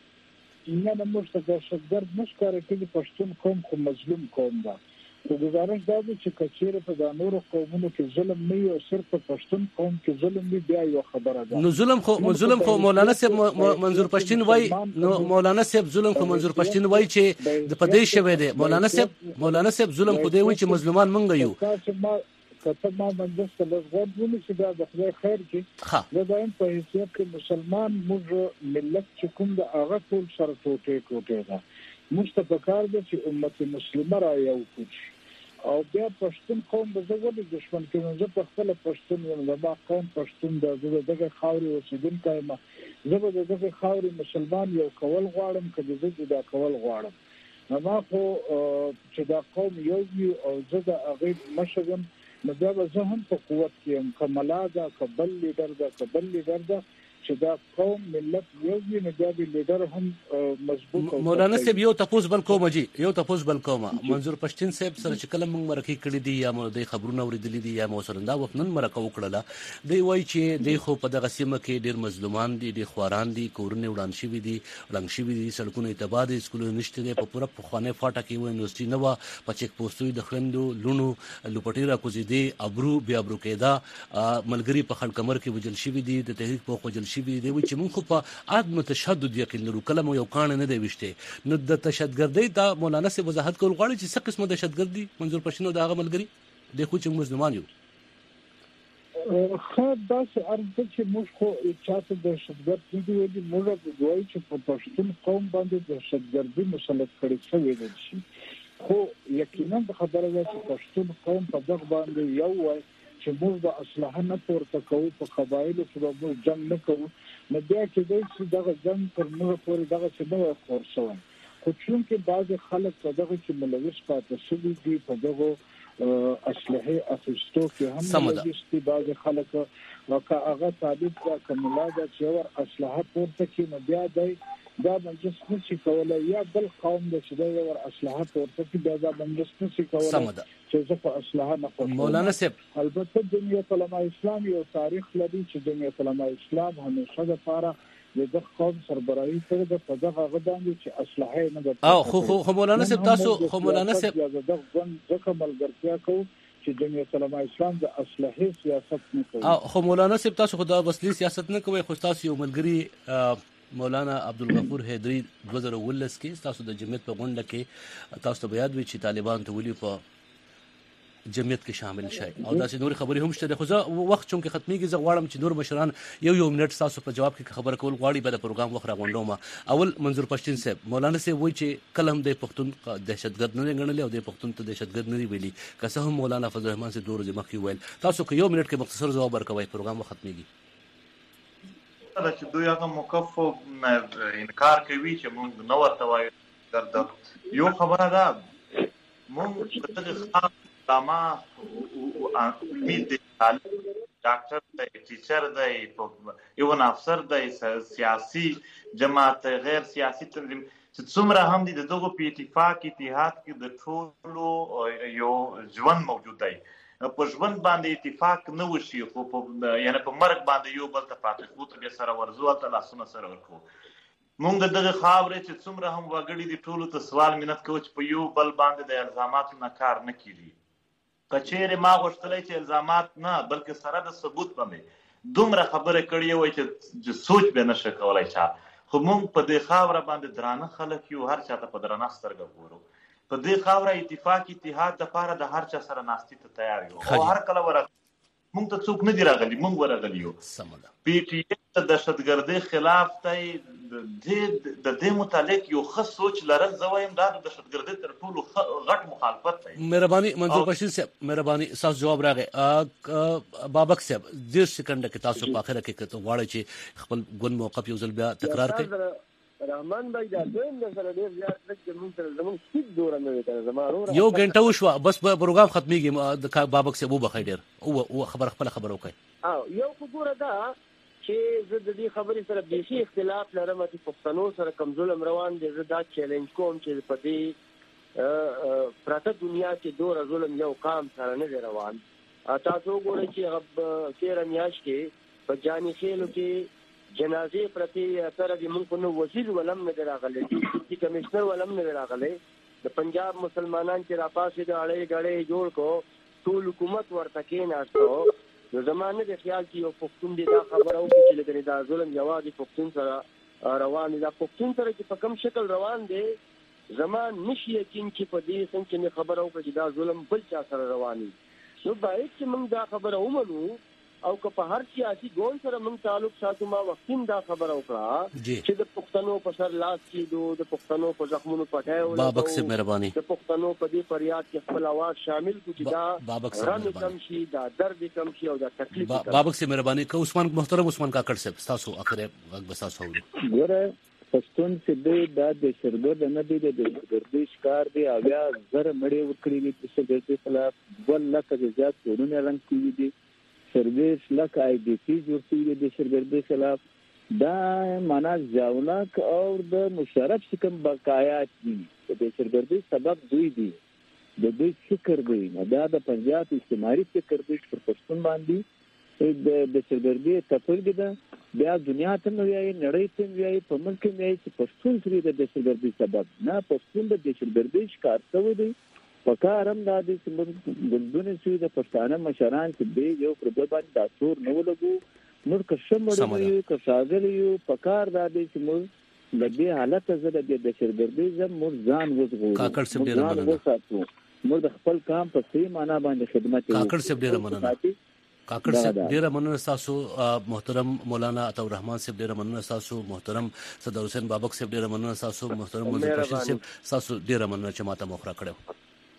Speaker 11: نه نه موږ ته دهشتګرد نه ښکاره کېږي، پښتون قوم خو مظلوم قوم ده. خو ګزارش دا ده چې که چېرې په دا نورو قومونو کې ظلم نه وي او صرف په پښتون قوم کې ظلم وي بیا یوه خبره ده.
Speaker 1: نو ظلم خو ظلم خو مولانا صاحب منظور پښتین وایي نو مولانا صاحب ظلم خو منظور پښتین وایي چې د پدې شوی دی. مولانا صاحب مولانا صاحب ظلم خو دی وایي چې مظلومان مونږ یو.
Speaker 11: کته ما منځ ته لږ ونه چې دا د خدای خیر کې زه وایم په حیثیت کې مسلمان موږ ملت چې کوم د هغه ټول سره ټوټې ټوټې ده. موږ ته پکار ده چې امت مسلمه را یو کړي او بیا پښتون قوم به زه ولې دښمن کوم؟ زه په خپله پښتون یم، زما قوم پښتون ده، زه د دغه خاورې اوسېدونکی یم، زه به د دغه خاورې مسلمان یو کول غواړم که د زه جدا کول غواړم. ما خو چې دا قوم یو وي او زه د هغې مشر یم نو بیا به زه هم په قوت کې یم، که ملا ده که بل لیډر ده که بل لیډر ده چې دا قوم ملت یو وي نو بیا د لیډر هم مضبوط.
Speaker 1: مولانا صاحب یو تاسو بل کوم جی یو تاسو بل کوم منظور پښتين صاحب سره چې کله موږ مرکه کړې دي یا مو د خبرونه اوریدلې دي یا مو سره دا وخت نن مرکه وکړه دی وای چې د خو په دغه سیمه کې ډیر مظلومان دي ډیر خواران دي کورونه وړاندې شوي دي وړاندې شوي دي سړکونه تباہ دي سکولونه نشته دي په پوره پخوانه فاټه کې و یونیورسيټي نه و په چیک پوسټوي د خندو لونو لوپټي را کوزيدي ابرو بیا ابرو کېدا ملګری په خړ کمر کې وجل شوي دي د تحریک په وجل شوي دي چې موږ خو په عدم تشدد یقین لرو کلم یو کان نه دی وشته نو د تشددګردۍ دا مولانا سے وضاحت کول غواړي چې څه قسمه دهشتګردي منظور پښتون دا غملګری د خو چې مسلمان یو
Speaker 11: خو دا چې ارزه چې موږ خو چاته دهشتګرد نه دی ویلي موږ غواړو چې په پښتون قوم باندې دهشتګردي مسلط کړي شوی دی خو یقینا خبره ده چې پښتون قوم په دغه باندې یو وای چې موږ د اسلحه نه پورته کوو په قبایلو سره موږ جنگ نه کوو نو بیا کېدای شي دغه جنگ پر موږ پورې دغه څه نه خور شوی خو چونکې بعض خلک په دغه کې ملوث پاتې شوي دي په دغه اسلحه اخیستو کې هم ملوث دي بعض خلک وکه هغه طالب دا کملا دا چې ور اسلحه پورته کې نو بیا دی دا مجلس نشي کولای یا بل قوم د چې دا ور اسلحه پورته کې بیا دا مجلس نشي کولای چې زه په اسلحه نه پورته
Speaker 1: مولانا صاحب
Speaker 11: البته جمعیت علماء اسلام یو تاریخ لري چې جمعیت علماء اسلام همیشه د لپاره د دغه قوم سربراهي کړې ده په دغه غدان چې اسلحه نه ده
Speaker 1: او خو خو مولانا صاحب تاسو خو مولانا صاحب
Speaker 11: دغه ځکه ملګرتیا کوو چې جمعیت علماء اسلام د اسلحه سیاست نه کوي
Speaker 1: او خو مولانا صاحب تاسو خو د وسلې سیاست نه کوي خو تاسو یو ملګری مولانا عبدالغفور حیدری دو هزار ولس کې تاسو د جمعیت په غونډه کې تاسو ته یاد وي چې طالبان ته ولي په جمعیت کې شامل شي او داسې نور خبرې هم شته خو زه وخت چون کې ختميږي زه غواړم چې نور مشران یو یو منټ تاسو په جواب کې خبر کول غواړي به د پروګرام وخت راغونډو ما اول منظور پښتين صاحب مولانا صاحب وایي چې کلم د پښتون دهشتګرد نه غنل او د پښتون ته دهشتګرد نه ویلي که څه هم مولانا فضل الرحمن صاحب دوه ورځې مخکې ویل تاسو که یو منټ کې مختصر جواب ورکوي پروګرام وخت ختميږي
Speaker 2: دا چې دوی هغه موقف انکار کوي چې موږ نو ورته وایو درته یو خبره ده موږ دغه خامہ امید دی ډاکټر دی ټیچر دی یو افسر دی سیاسي جماعت غیر سیاسي تنظیم چې څومره هم دي دغه په اتفاق اتحاد کې د ټولو یو ژوند موجود دی په ژوند باندې اتفاق نه وشي خو په یعنی په مرګ باندې یو بل ته پاتې خو ته سره ورزو ته لاسونه سره ورکو مونږ دغه خاورې چې څومره هم وګړي دي ټولو ته سوال مننت کوو چې په یو بل باندې د الزاماتو نه کار نه کیږي کچېره ما غوښتلای چې الزامات نه بلکې سره د ثبوت باندې دومره خبره کړې وای چې سوچ به نشه کولای چا خو مونږ په دې خاوره باندې درانه خلک یو هر چا ته په درنه سترګه ګورو په دې خاوره اتفاق اتحاد د لپاره د هر چا سره ناستي ته تیار یو او هر کله ورغ مونږ ته څوک نه دی راغلی مونږ ورغلی یو
Speaker 1: سمه
Speaker 2: پی ټی ایم د دهشتګردۍ خلاف ته د دې متعلق یو ښه سوچ لرل زه وایم دا د دهشتګردۍ تر ټولو غټ مخالفت دی
Speaker 1: مهرباني منظور پښتين صاحب مهرباني تاسو جواب راغی بابک صاحب ډیر سکند کې تاسو په اخره کې کته غواړئ چې خپل ګون موقف یو ځل بیا تکرار کړئ
Speaker 5: رحمان بھائی دا دویم د سره ډیر زیات لږ موږ سره زموږ هیڅ دور نه وي کنه زمارو
Speaker 1: یو غنټه وشو بس پروګرام ختميږي د بابک صاحب وبخې ډیر او خبر خپل خبر وکړي
Speaker 5: او یو خبره ده چې زه د دې خبرې سره بیخي اختلاف لرم چې پښتنو سره کوم ظلم روان دي زه دا چیلنج کوم چې په دې پراته دنیا کې دوه ظلم یو قام سره نه روان تاسو ګورئ چې غب تیر میاش کې په جاني خېلو کې جنازې پرتی سره د مونږ نو وزیر ولم نه راغلی ډیپټي کمشنر ولم نه راغلی د پنجاب مسلمانان چې راپاسې د اړې غړې جوړ کو ټول حکومت ورته کې ناستو د زمانه د خیال کې یو پښتون دی دا خبره او چې لګنی دا ظلم یوازې پښتون سره روان دی دا پښتون سره چې په کوم شکل روان دی زمان نشي یقین چې په دې څنګه خبره او چې دا ظلم بل چا سره روان دی نو باید چې موږ دا خبره ومنو او که په هر سیاسي ګوند سره موږ تعلق ساتو ما وختیم دا خبره وکړه چې د پښتنو په سر لاس کېدو د پښتنو په زخمونو پټای
Speaker 1: بابک سے مهرباني
Speaker 5: د پښتنو په دې فریاد کې خپل आवाज شامل کړي چې دا رن کم شي دا درد کم شي او دا تکلیف
Speaker 1: بابک سے مهرباني کو عثمان محترم عثمان کاکړ صاحب تاسو اخره وخت بس تاسو
Speaker 8: ګوره پښتون چې د د سرګر نه دی د ګردي ښکار دی او بیا زر مړی وکړي چې څه ګردي خلاف ول لکه زیات ورونه رنګ کوي دي سرویس لکه آی ډی پی جوړ شوی د سرګردۍ خلاف دا معنا ځاونک او د مشرف چې کوم بقایات دي د دهشتګردۍ سبب دوی دي، د دوی فکر دی، دا د پنجاب استعماري فکر دی پر پښتون باندې د دهشتګردۍ تپلګي ده. بیا دنیا ته نو وایي، نړۍ ته وایي، په ملک کې وایي چې پښتون سری د دهشتګردۍ سبب نه، پښتون د دهشتګردۍ ښکار شوی دی. په کار هم دا دی چې موږ ګوندونه چې د پښتانه مشران چې دی یو پر بل باندې دا تور نه ولګو، موږ که ښه مړه یو که ښاغلي یو، په کار دا دی چې موږ له دې حالته زه د دهشتګردۍ ځم موږ ځان وژغورو، موږ ځان وساتو، موږ د خپل کام په صحیح معنا باندې خدمت وکړو.
Speaker 1: کاکړ صاحب ډېره مننه. کاکړ صاحب ډیره مننه تاسو، محترم مولانا عطا الرحمن صاحب ډیره مننه تاسو، محترم صدر حسین بابک صاحب ډیره مننه تاسو، محترم منظور پښتون صاحب تاسو ډیره مننه چې ماته موخره کړو.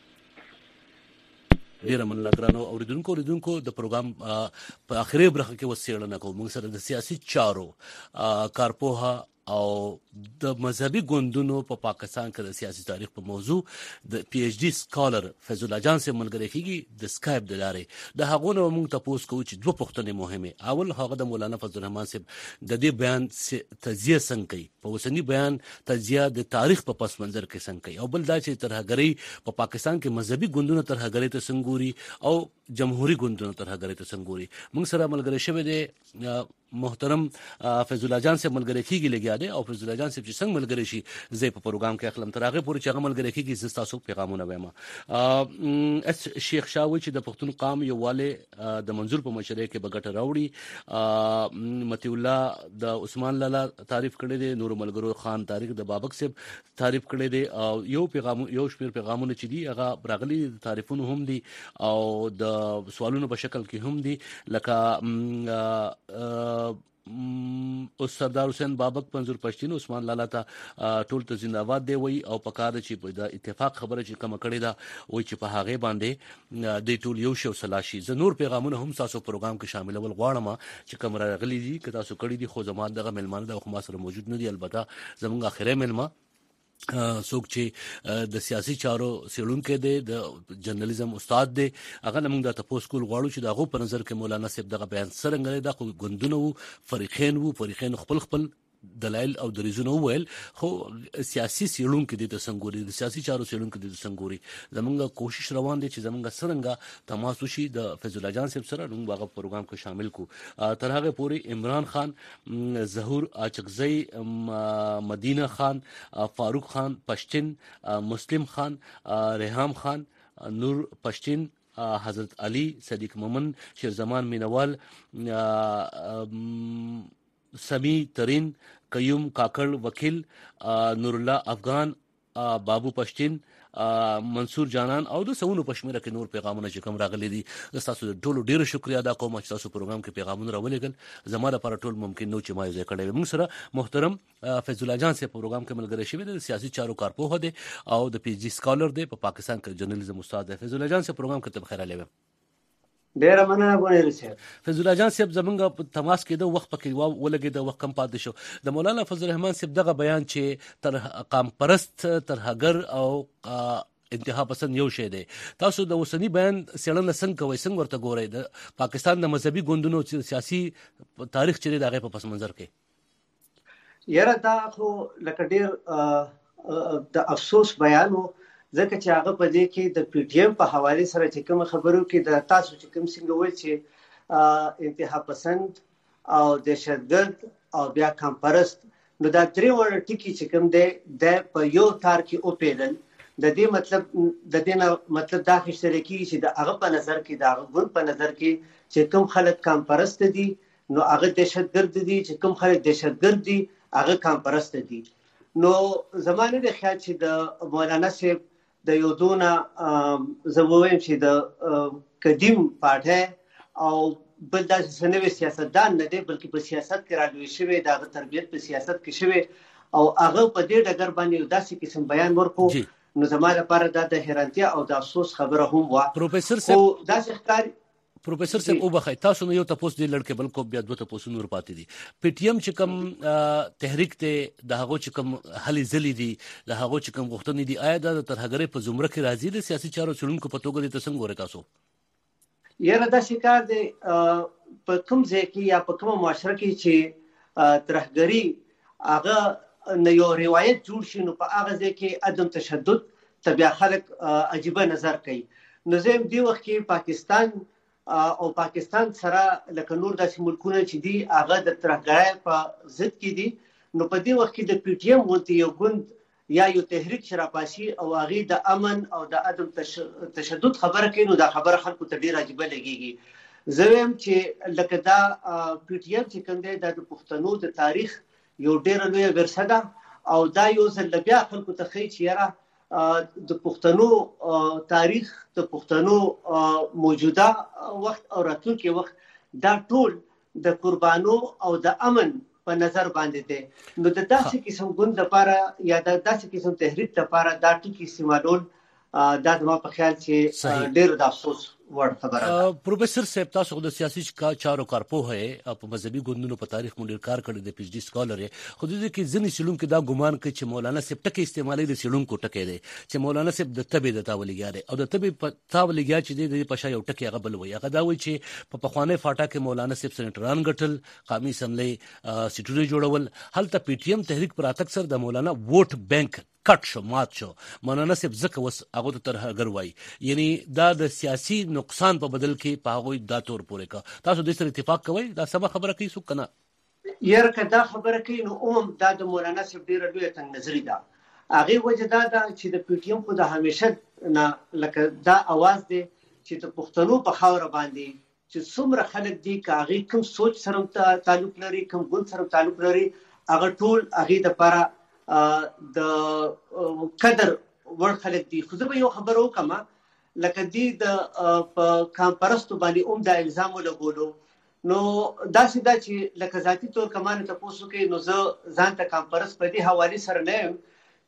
Speaker 1: ډیره مننه ګرانو اوریدونکو اوریدونکو د پروګرام په اخري برخه کې وسیړنه کوم موږ سره د سیاسي چارو کارپوها او د مذهبي ګوندونو په پا پاکستان کې د سیاسي تاریخ په موضوع د پی ایچ ډي سکالر فیض الله جان سره ملګری کیږي د سکایپ د لارې. د هغه نو موږ تاسو کوو چې دوه پوښتنې مهمه، اول هغه د مولانا فضل الرحمن صاحب د دې بیان تجزیه څنګه کوي، په وسنی بیان تجزیه د تاریخ په پس منظر کې څنګه کوي، او بل دا چې ترهګری په پاکستان کې مذهبي ګوندونو ترهګری ته څنګه ګوري او جمهوریت ګوندونو ترهګری ته څنګه ګوري. موږ سره ملګری شوی دی محترم فیض الله جان سے ملګری کیږي لګیا دی، او فیض الله جان سے چې څنګه ملګری شي زه په پروګرام کې اخلم تر هغه پورې چې هغه ملګری کیږي زه تاسو پیغامونه وایم. اس شیخ شاوی چې د پښتون قام یو والي د منظور په مشرۍ کې بغټ راوړي، متی الله د عثمان لالا تعریف کړی دی، نور ملګرو خان تاریخ د بابک صاحب تعریف کړی دی، او یو پیغام یو شمیر پیغامونه چې دی هغه راغلي تعریفونه هم دي او د سوالونو په شکل کې هم دي، لکه او سردار حسین بابک منظور پښتون عثمان لالا ته ټول ته زنده‌باد دی وای، او په کار چې په د اتفاق خبره چې کوم کړی دا وای چې په هغه باندې د ټول یو شو سلاشي. زه نور پیغامونه هم تاسو پروګرام کې شاملول غواړم چې کوم راغلي دي که تاسو کړی دي، خو زموږ دغه ملمانه د خو ما سره موجود نه دي. البته زموږ اخره ملما څوک چې د سیاسي چارو سیړونکو دی، د جرنالیزم استاد دی، هغه موږ د تاسو کول غواړو چې دغه په نظر کې مولانا صاحب دغه بیان څنګه دی، د غوندونو فریقین وو فریقین خپل خپل دلایل او دریزونه ویل، خو سیاسي سیړونکو دي د سنگوري د سیاسي چارو سیړونکو دي د سنگوري. زمونږ کوشش روان دي چې زمونږ څنګه تماس وشي د فیض الله جان صاحب سره، موږ هغه پروګرام کې شامل کو. تر هغه پورې عمران خان، ظهور اچکزئی، مدینه خان، فاروق خان پشتین، مسلم خان، ریحام خان، نور پشتین، حضرت علی، صدیق مومن، شیرزمان مینوال، سمی ترین، قیوم کاکڑ وکیل، نور الله افغان، بابو پشتین، منصور جانان او د سونو پښمنه کې نور پیغامونه چې کوم راغلي دي. تاسو ټول ډیره شکریا ادا کوم چې تاسو پروګرام کې پیغامونه راولېګل، زموږ لپاره ټول ممکن نو چې ما یې کړی. موږ سره محترم فیض الله جان سے پروګرام کې ملګری شوی دی، سیاسي چارو کارپوه دی او د پی ایچ ډي سکالر دی، په پاکستان کې جرنالیزم استاد دی. فیض الله جان سے پروګرام کې تب خیر علیه.
Speaker 12: ډیره مننه غوړې رسې
Speaker 1: فیض الله جان صاحب زمونږ په تماس کې د وخت پکې ولګي د وخت کم پاتې شو. د مولانا فضل الرحمن صاحب دغه بیان چې تر قام پرست تر هګر او انتها پسند یو شی دی، تاسو د اوسنی بیان څېړنه څنګه کوئ، څنګه ورته ګورئ د پاکستان د مذهبي ګوندونو سیاسي تاریخ چې د هغې په پس منظر کې؟
Speaker 12: یاره دا خو لکه ډېر د افسوس بیان و، ځکه چې هغه په دې کې د پی ټی ایم په حواله سره چې کوم خبرو کې د تاسو چې کوم څنګه وایي چې انتها پسند او دهشتګرد او بیا کمپرست، نو دا درې وړ ټکي چې کوم دی د په یو تار کې او پیدل، د دې مطلب د دې نه مطلب دا خښتل کیږي چې د هغه په نظر کې د هغه ګوند په نظر کې چې کوم خلک کمپرست دي نو هغه دهشتګرد دي، چې کوم خلک دهشتګرد دي هغه کمپرست دي. نو زمانه د خیال چې د مولانا صاحب د یو دونه زه وایم چې د قدیم پاټه او بل داسې څه نوی سیاستدان نه دی، بلکې په سیاست کې رالوی شوی، د هغه تربیت په سیاست کې شوی او هغه په دې ډګر باندې یو داسې قسم بیان ورکړو، نو زما لپاره دا د حیرانتیا او د افسوس خبره هم وه.
Speaker 1: پروفیسر صاحب
Speaker 12: داسې ښکاري
Speaker 1: پروفیسر صاحب وبخښئ، تاسو نو یو تاسو دی لړکې بل کو بیا دوه تاسو نور پاتې دي. پی ټی ایم چې کوم تحریک ته د هغه چې کوم هلي ځلې دي، د هغه چې کوم غوښتنې دي، آیا د ترهګرۍ په زمره کې راځي د سیاسي چارو څېړونکو په توګه د څنګه ګورئ تاسو؟
Speaker 12: یاره داسې کار دی په کوم ځای کې یا په کومه معاشره کې چې ترهګري هغه نه یو روایت جوړ شي نو په هغه ځای کې عدم تشدد ته بیا خلک عجیبه نظر کوي. نو زه هم دې وخت کې پاکستان او پاکستان سره لکه نور داسې ملکونه چې دي هغه د ترهګرۍ په ضد کې دي، نو په دې وخت کې د پی ټی ایم غونډې یو ګوند یا یو تحریک چې راپاسي او هغې د امن او د عدم تشدد خبره کوي، نو دا خبره خلکو ته ډېره عجیبه لګېږي. زه وایم چې لکه دا پی ټی ایم چې کوم دی دا د پښتنو د تاریخ یو ډېره لویه ورثه ده او دا یو ځل بیا خلکو ته ښیي چې یاره د پښتنو تاریخ د پښتنو موجوده وخت او راتلونکي وخت دا ټول د قربانو او د امن په نظر باندې دی. نو د داسې قسم ګوند لپاره یا د داسې قسم تحریک لپاره دا ټکي استعمالول دا زما په خیال چې ډېر د افسوس وړ خبره ده.
Speaker 1: پروفیسر صاحب تاسو د سیاسي چارو کارپوه یې په مذهبي ګوندونو په تاریخ مو ډېر کار کړی د پی ایچ ډي سکالر یې، خو دې کې ځینې څېړونکي دا ګمان کوي چې مولانا صاحب ټکی استعمالوي د څېړونکو ټکی دی چې مولانا صاحب د تبې د تاولګیا دی او د تبې په تاولګیا چې دی د په شا یو ټکی هغه بل وایي. هغه دا وایي چې په پخوانی فاټا کې مولانا صاحب سنټران ګټل، قومي اسمبلی سیټونه جوړول، هلته پی ټی ایم تحریک پر راتګ سره د مولانا ووټ بینک کټ شو، مات شو. مولانا صاحب ځکه اوس هغه ته ترهګر وایي، یعنی دا د سیاسي نقصان په بدل کې په هغوی دا تور پورې کا. تاسو دې سره اتفاق کوئ دا سمه خبره کوي څوک که نه؟
Speaker 12: یاره که دا خبره کوي نو هم دا د مولانا صاحب ډېره لویه تنګ نظري ده. هغې وجه دا ده چې د پی ټي ایم خو د همیشه نه لکه دا اواز دی چې د پښتنو په خاوره باندې چې څومره خلک دي که هغې کوم سوچ سره تعلق لري کوم ګوند سره تعلق لري هغه ټول هغې دپاره د قدر وړ خلک دي. خو زه به یو خبره وکړم لکه دی د په کامپرستو باندې هم دا الزام ولګولو، نو داسې دا چې لکه ذاتي طور که ما نه تپوس وکړي نو زه ځان ته کامپرست په دې حوالې سره نه یم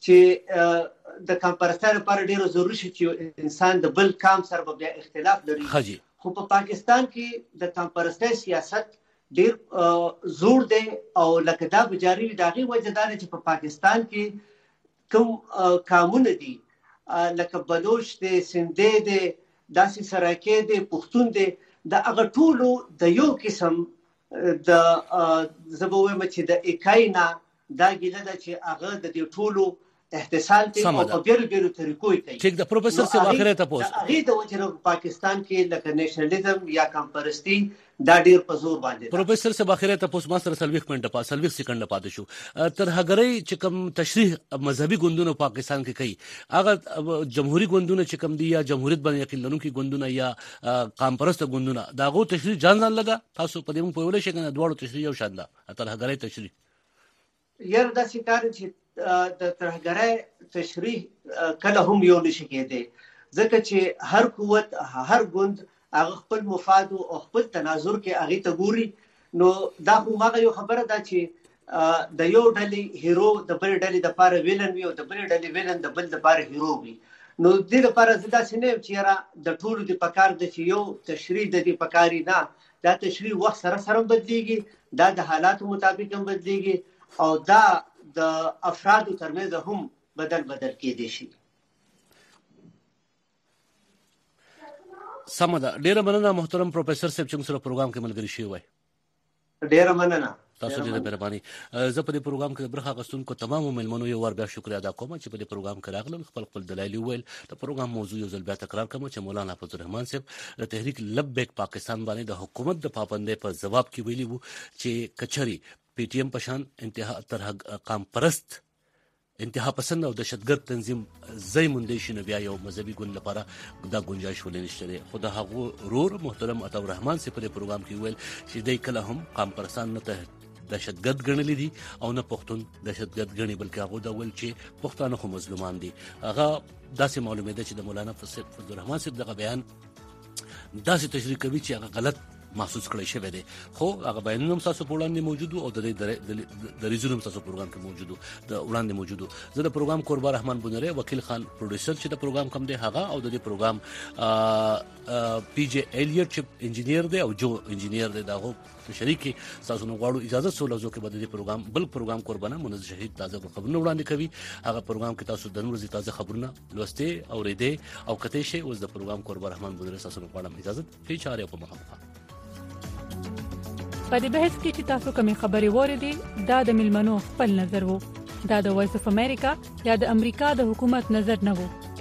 Speaker 12: چې د کامپرستۍ لپاره ډېره ضروري شي چې انسان د بل قام سره به بیا اختلاف لري. خو په پاکستان کې د کامپرستۍ سیاست ډېر زوړ دی او لکه دا به جاري وي. د هغې وجه دا ده چې په پاکستان کې کوم قامونه دي لکه بلوچ دی، سندی دی، داسې سراکي دی، پښتون دی، د هغه ټولو د یو قسم د زه به وایم چې د اکای نه دا ګیله ده چې هغه د دې ټولو احتسال کوي او په بیرو بیرو طریقو یې کوي.
Speaker 1: ٹھیک ده پروفیسر صاحب آخره تپوس
Speaker 12: د هغې د وجې نه پاکستان کې لکه نیشنلزم یا کامپرستي دا ډېر په زور باندې.
Speaker 1: پروفیسر صاحب آخره تپوس ما سره څلوېښت منټه پا څلوېښت سکنډه پاتې شو. ترهګرۍ چې کوم تشریح مذهبي ګوندونو پاکستان کې کوي هغه جمهوري ګوندونه چې کوم دي یا جمهوریت باندې یقین لرونکي ګوندونه یا قامپرسته ګوندونه د هغو تشریح ځان ځان لګه تاسو په دې موږ پوهولی شئ که نه دواړو تشریح یو شان ده ترهګرۍ تشریح؟
Speaker 12: یاره داسې کار چې د ترهګرۍ تشریح کله هم یو نشي کېدی ځکه چې هر قوت هر ګوند هغه خپل مفاد او خپل تناظر کې هغې ته ګوري. نو دا خو هغه یو خبره ده چې د یو ډلې هیرو د بلې ډلې دپاره ویلن وي او د بلې ډلې ویلن د بل دپاره هیرو وي. نو دې لپاره زه داسې نه یم چې یاره د ټولو دې پکار ده چې یو تشریح د دې پکار نه، دا تشریح وخت سره سره هم بدلېږي، دا د حالاتو مطابق هم بدلېږي او دا د افرادو ترمنځ هم بدل بدل کېدی شي.
Speaker 1: سمه ده. ډېره مننه محترم پروفیسر صاحب چې موږ سره پروګرام کې ملګري شوي وای.
Speaker 12: ډېره مننه
Speaker 1: تاسو ډېره مهرباني. زه په دې پروګرام کې برخه اخیستونکو تمامو مېلمنو یو وار بیا شکریه ادا کوم چې په دې پروګرام کې راغلل، خپل خپل دلایل وویل. د پروګرام موضوع یو ځل بیا تکرار کوم چې مولانا فضل الرحمن صاحب د تحریک لبیک پاکستان باندې د حکومت د پابندۍ په ځواب کې ویلي وو چې کچري پی ټی ایم پشان انتها ترهګ قام پرست انتها پسند او دهشتګرد تنظیم ځای موندی شي نو بیا یو مذهبي ګوند لپاره دا ګنجایش ولې نشته دی. خو د هغو رور محترم عطاالرحمن صاحب په دې پروګرام کې ویل چې دی کله هم قام پرستان نه دهشتګرد ګڼلی دي او نه پښتون دهشتګرد ګڼي، بلکې هغو دا ویل چې پښتانه خو مظلومان دي. هغه داسې معلومېده چې د مولانا فضل الرحمن صاحب دغه بیان داسې تشریح کوي چې هغه غلط محسوس کړی شوی دی. خو هغه بیانونه هم ستاسو په وړاندې موجود او د دې دریځونه هم ستاسو پروګرام کې موجود د وړاندې موجود. زه د پروګرام کوربا رحمان بونری وکیل خان پروډوسر چې د پروګرام کوم دی هغه او د دې پروګرام پی جی ایلیټ چې انجینیر دی او جو انجینیر دی دا هو شریک تاسو نو غواړو اجازه سو لږه کې بده دې پروګرام بل پروګرام قربانه منځ شهید تازه خبرونه وړاندې کوي. هغه پروګرام کې تاسو د نور زی تازه خبرونه لوستي او ریدې او کته شي اوس د پروګرام قربا رحمان بونری تاسو نو غواړم اجازه په چاره په مخه.
Speaker 13: په دې بحث کې چې تاسو کومې خبرې واورېدې دا د ملمنو خپل نظر وو. دا د وایس اف امریکا یا د امریکا د حکومت نظر نه وو.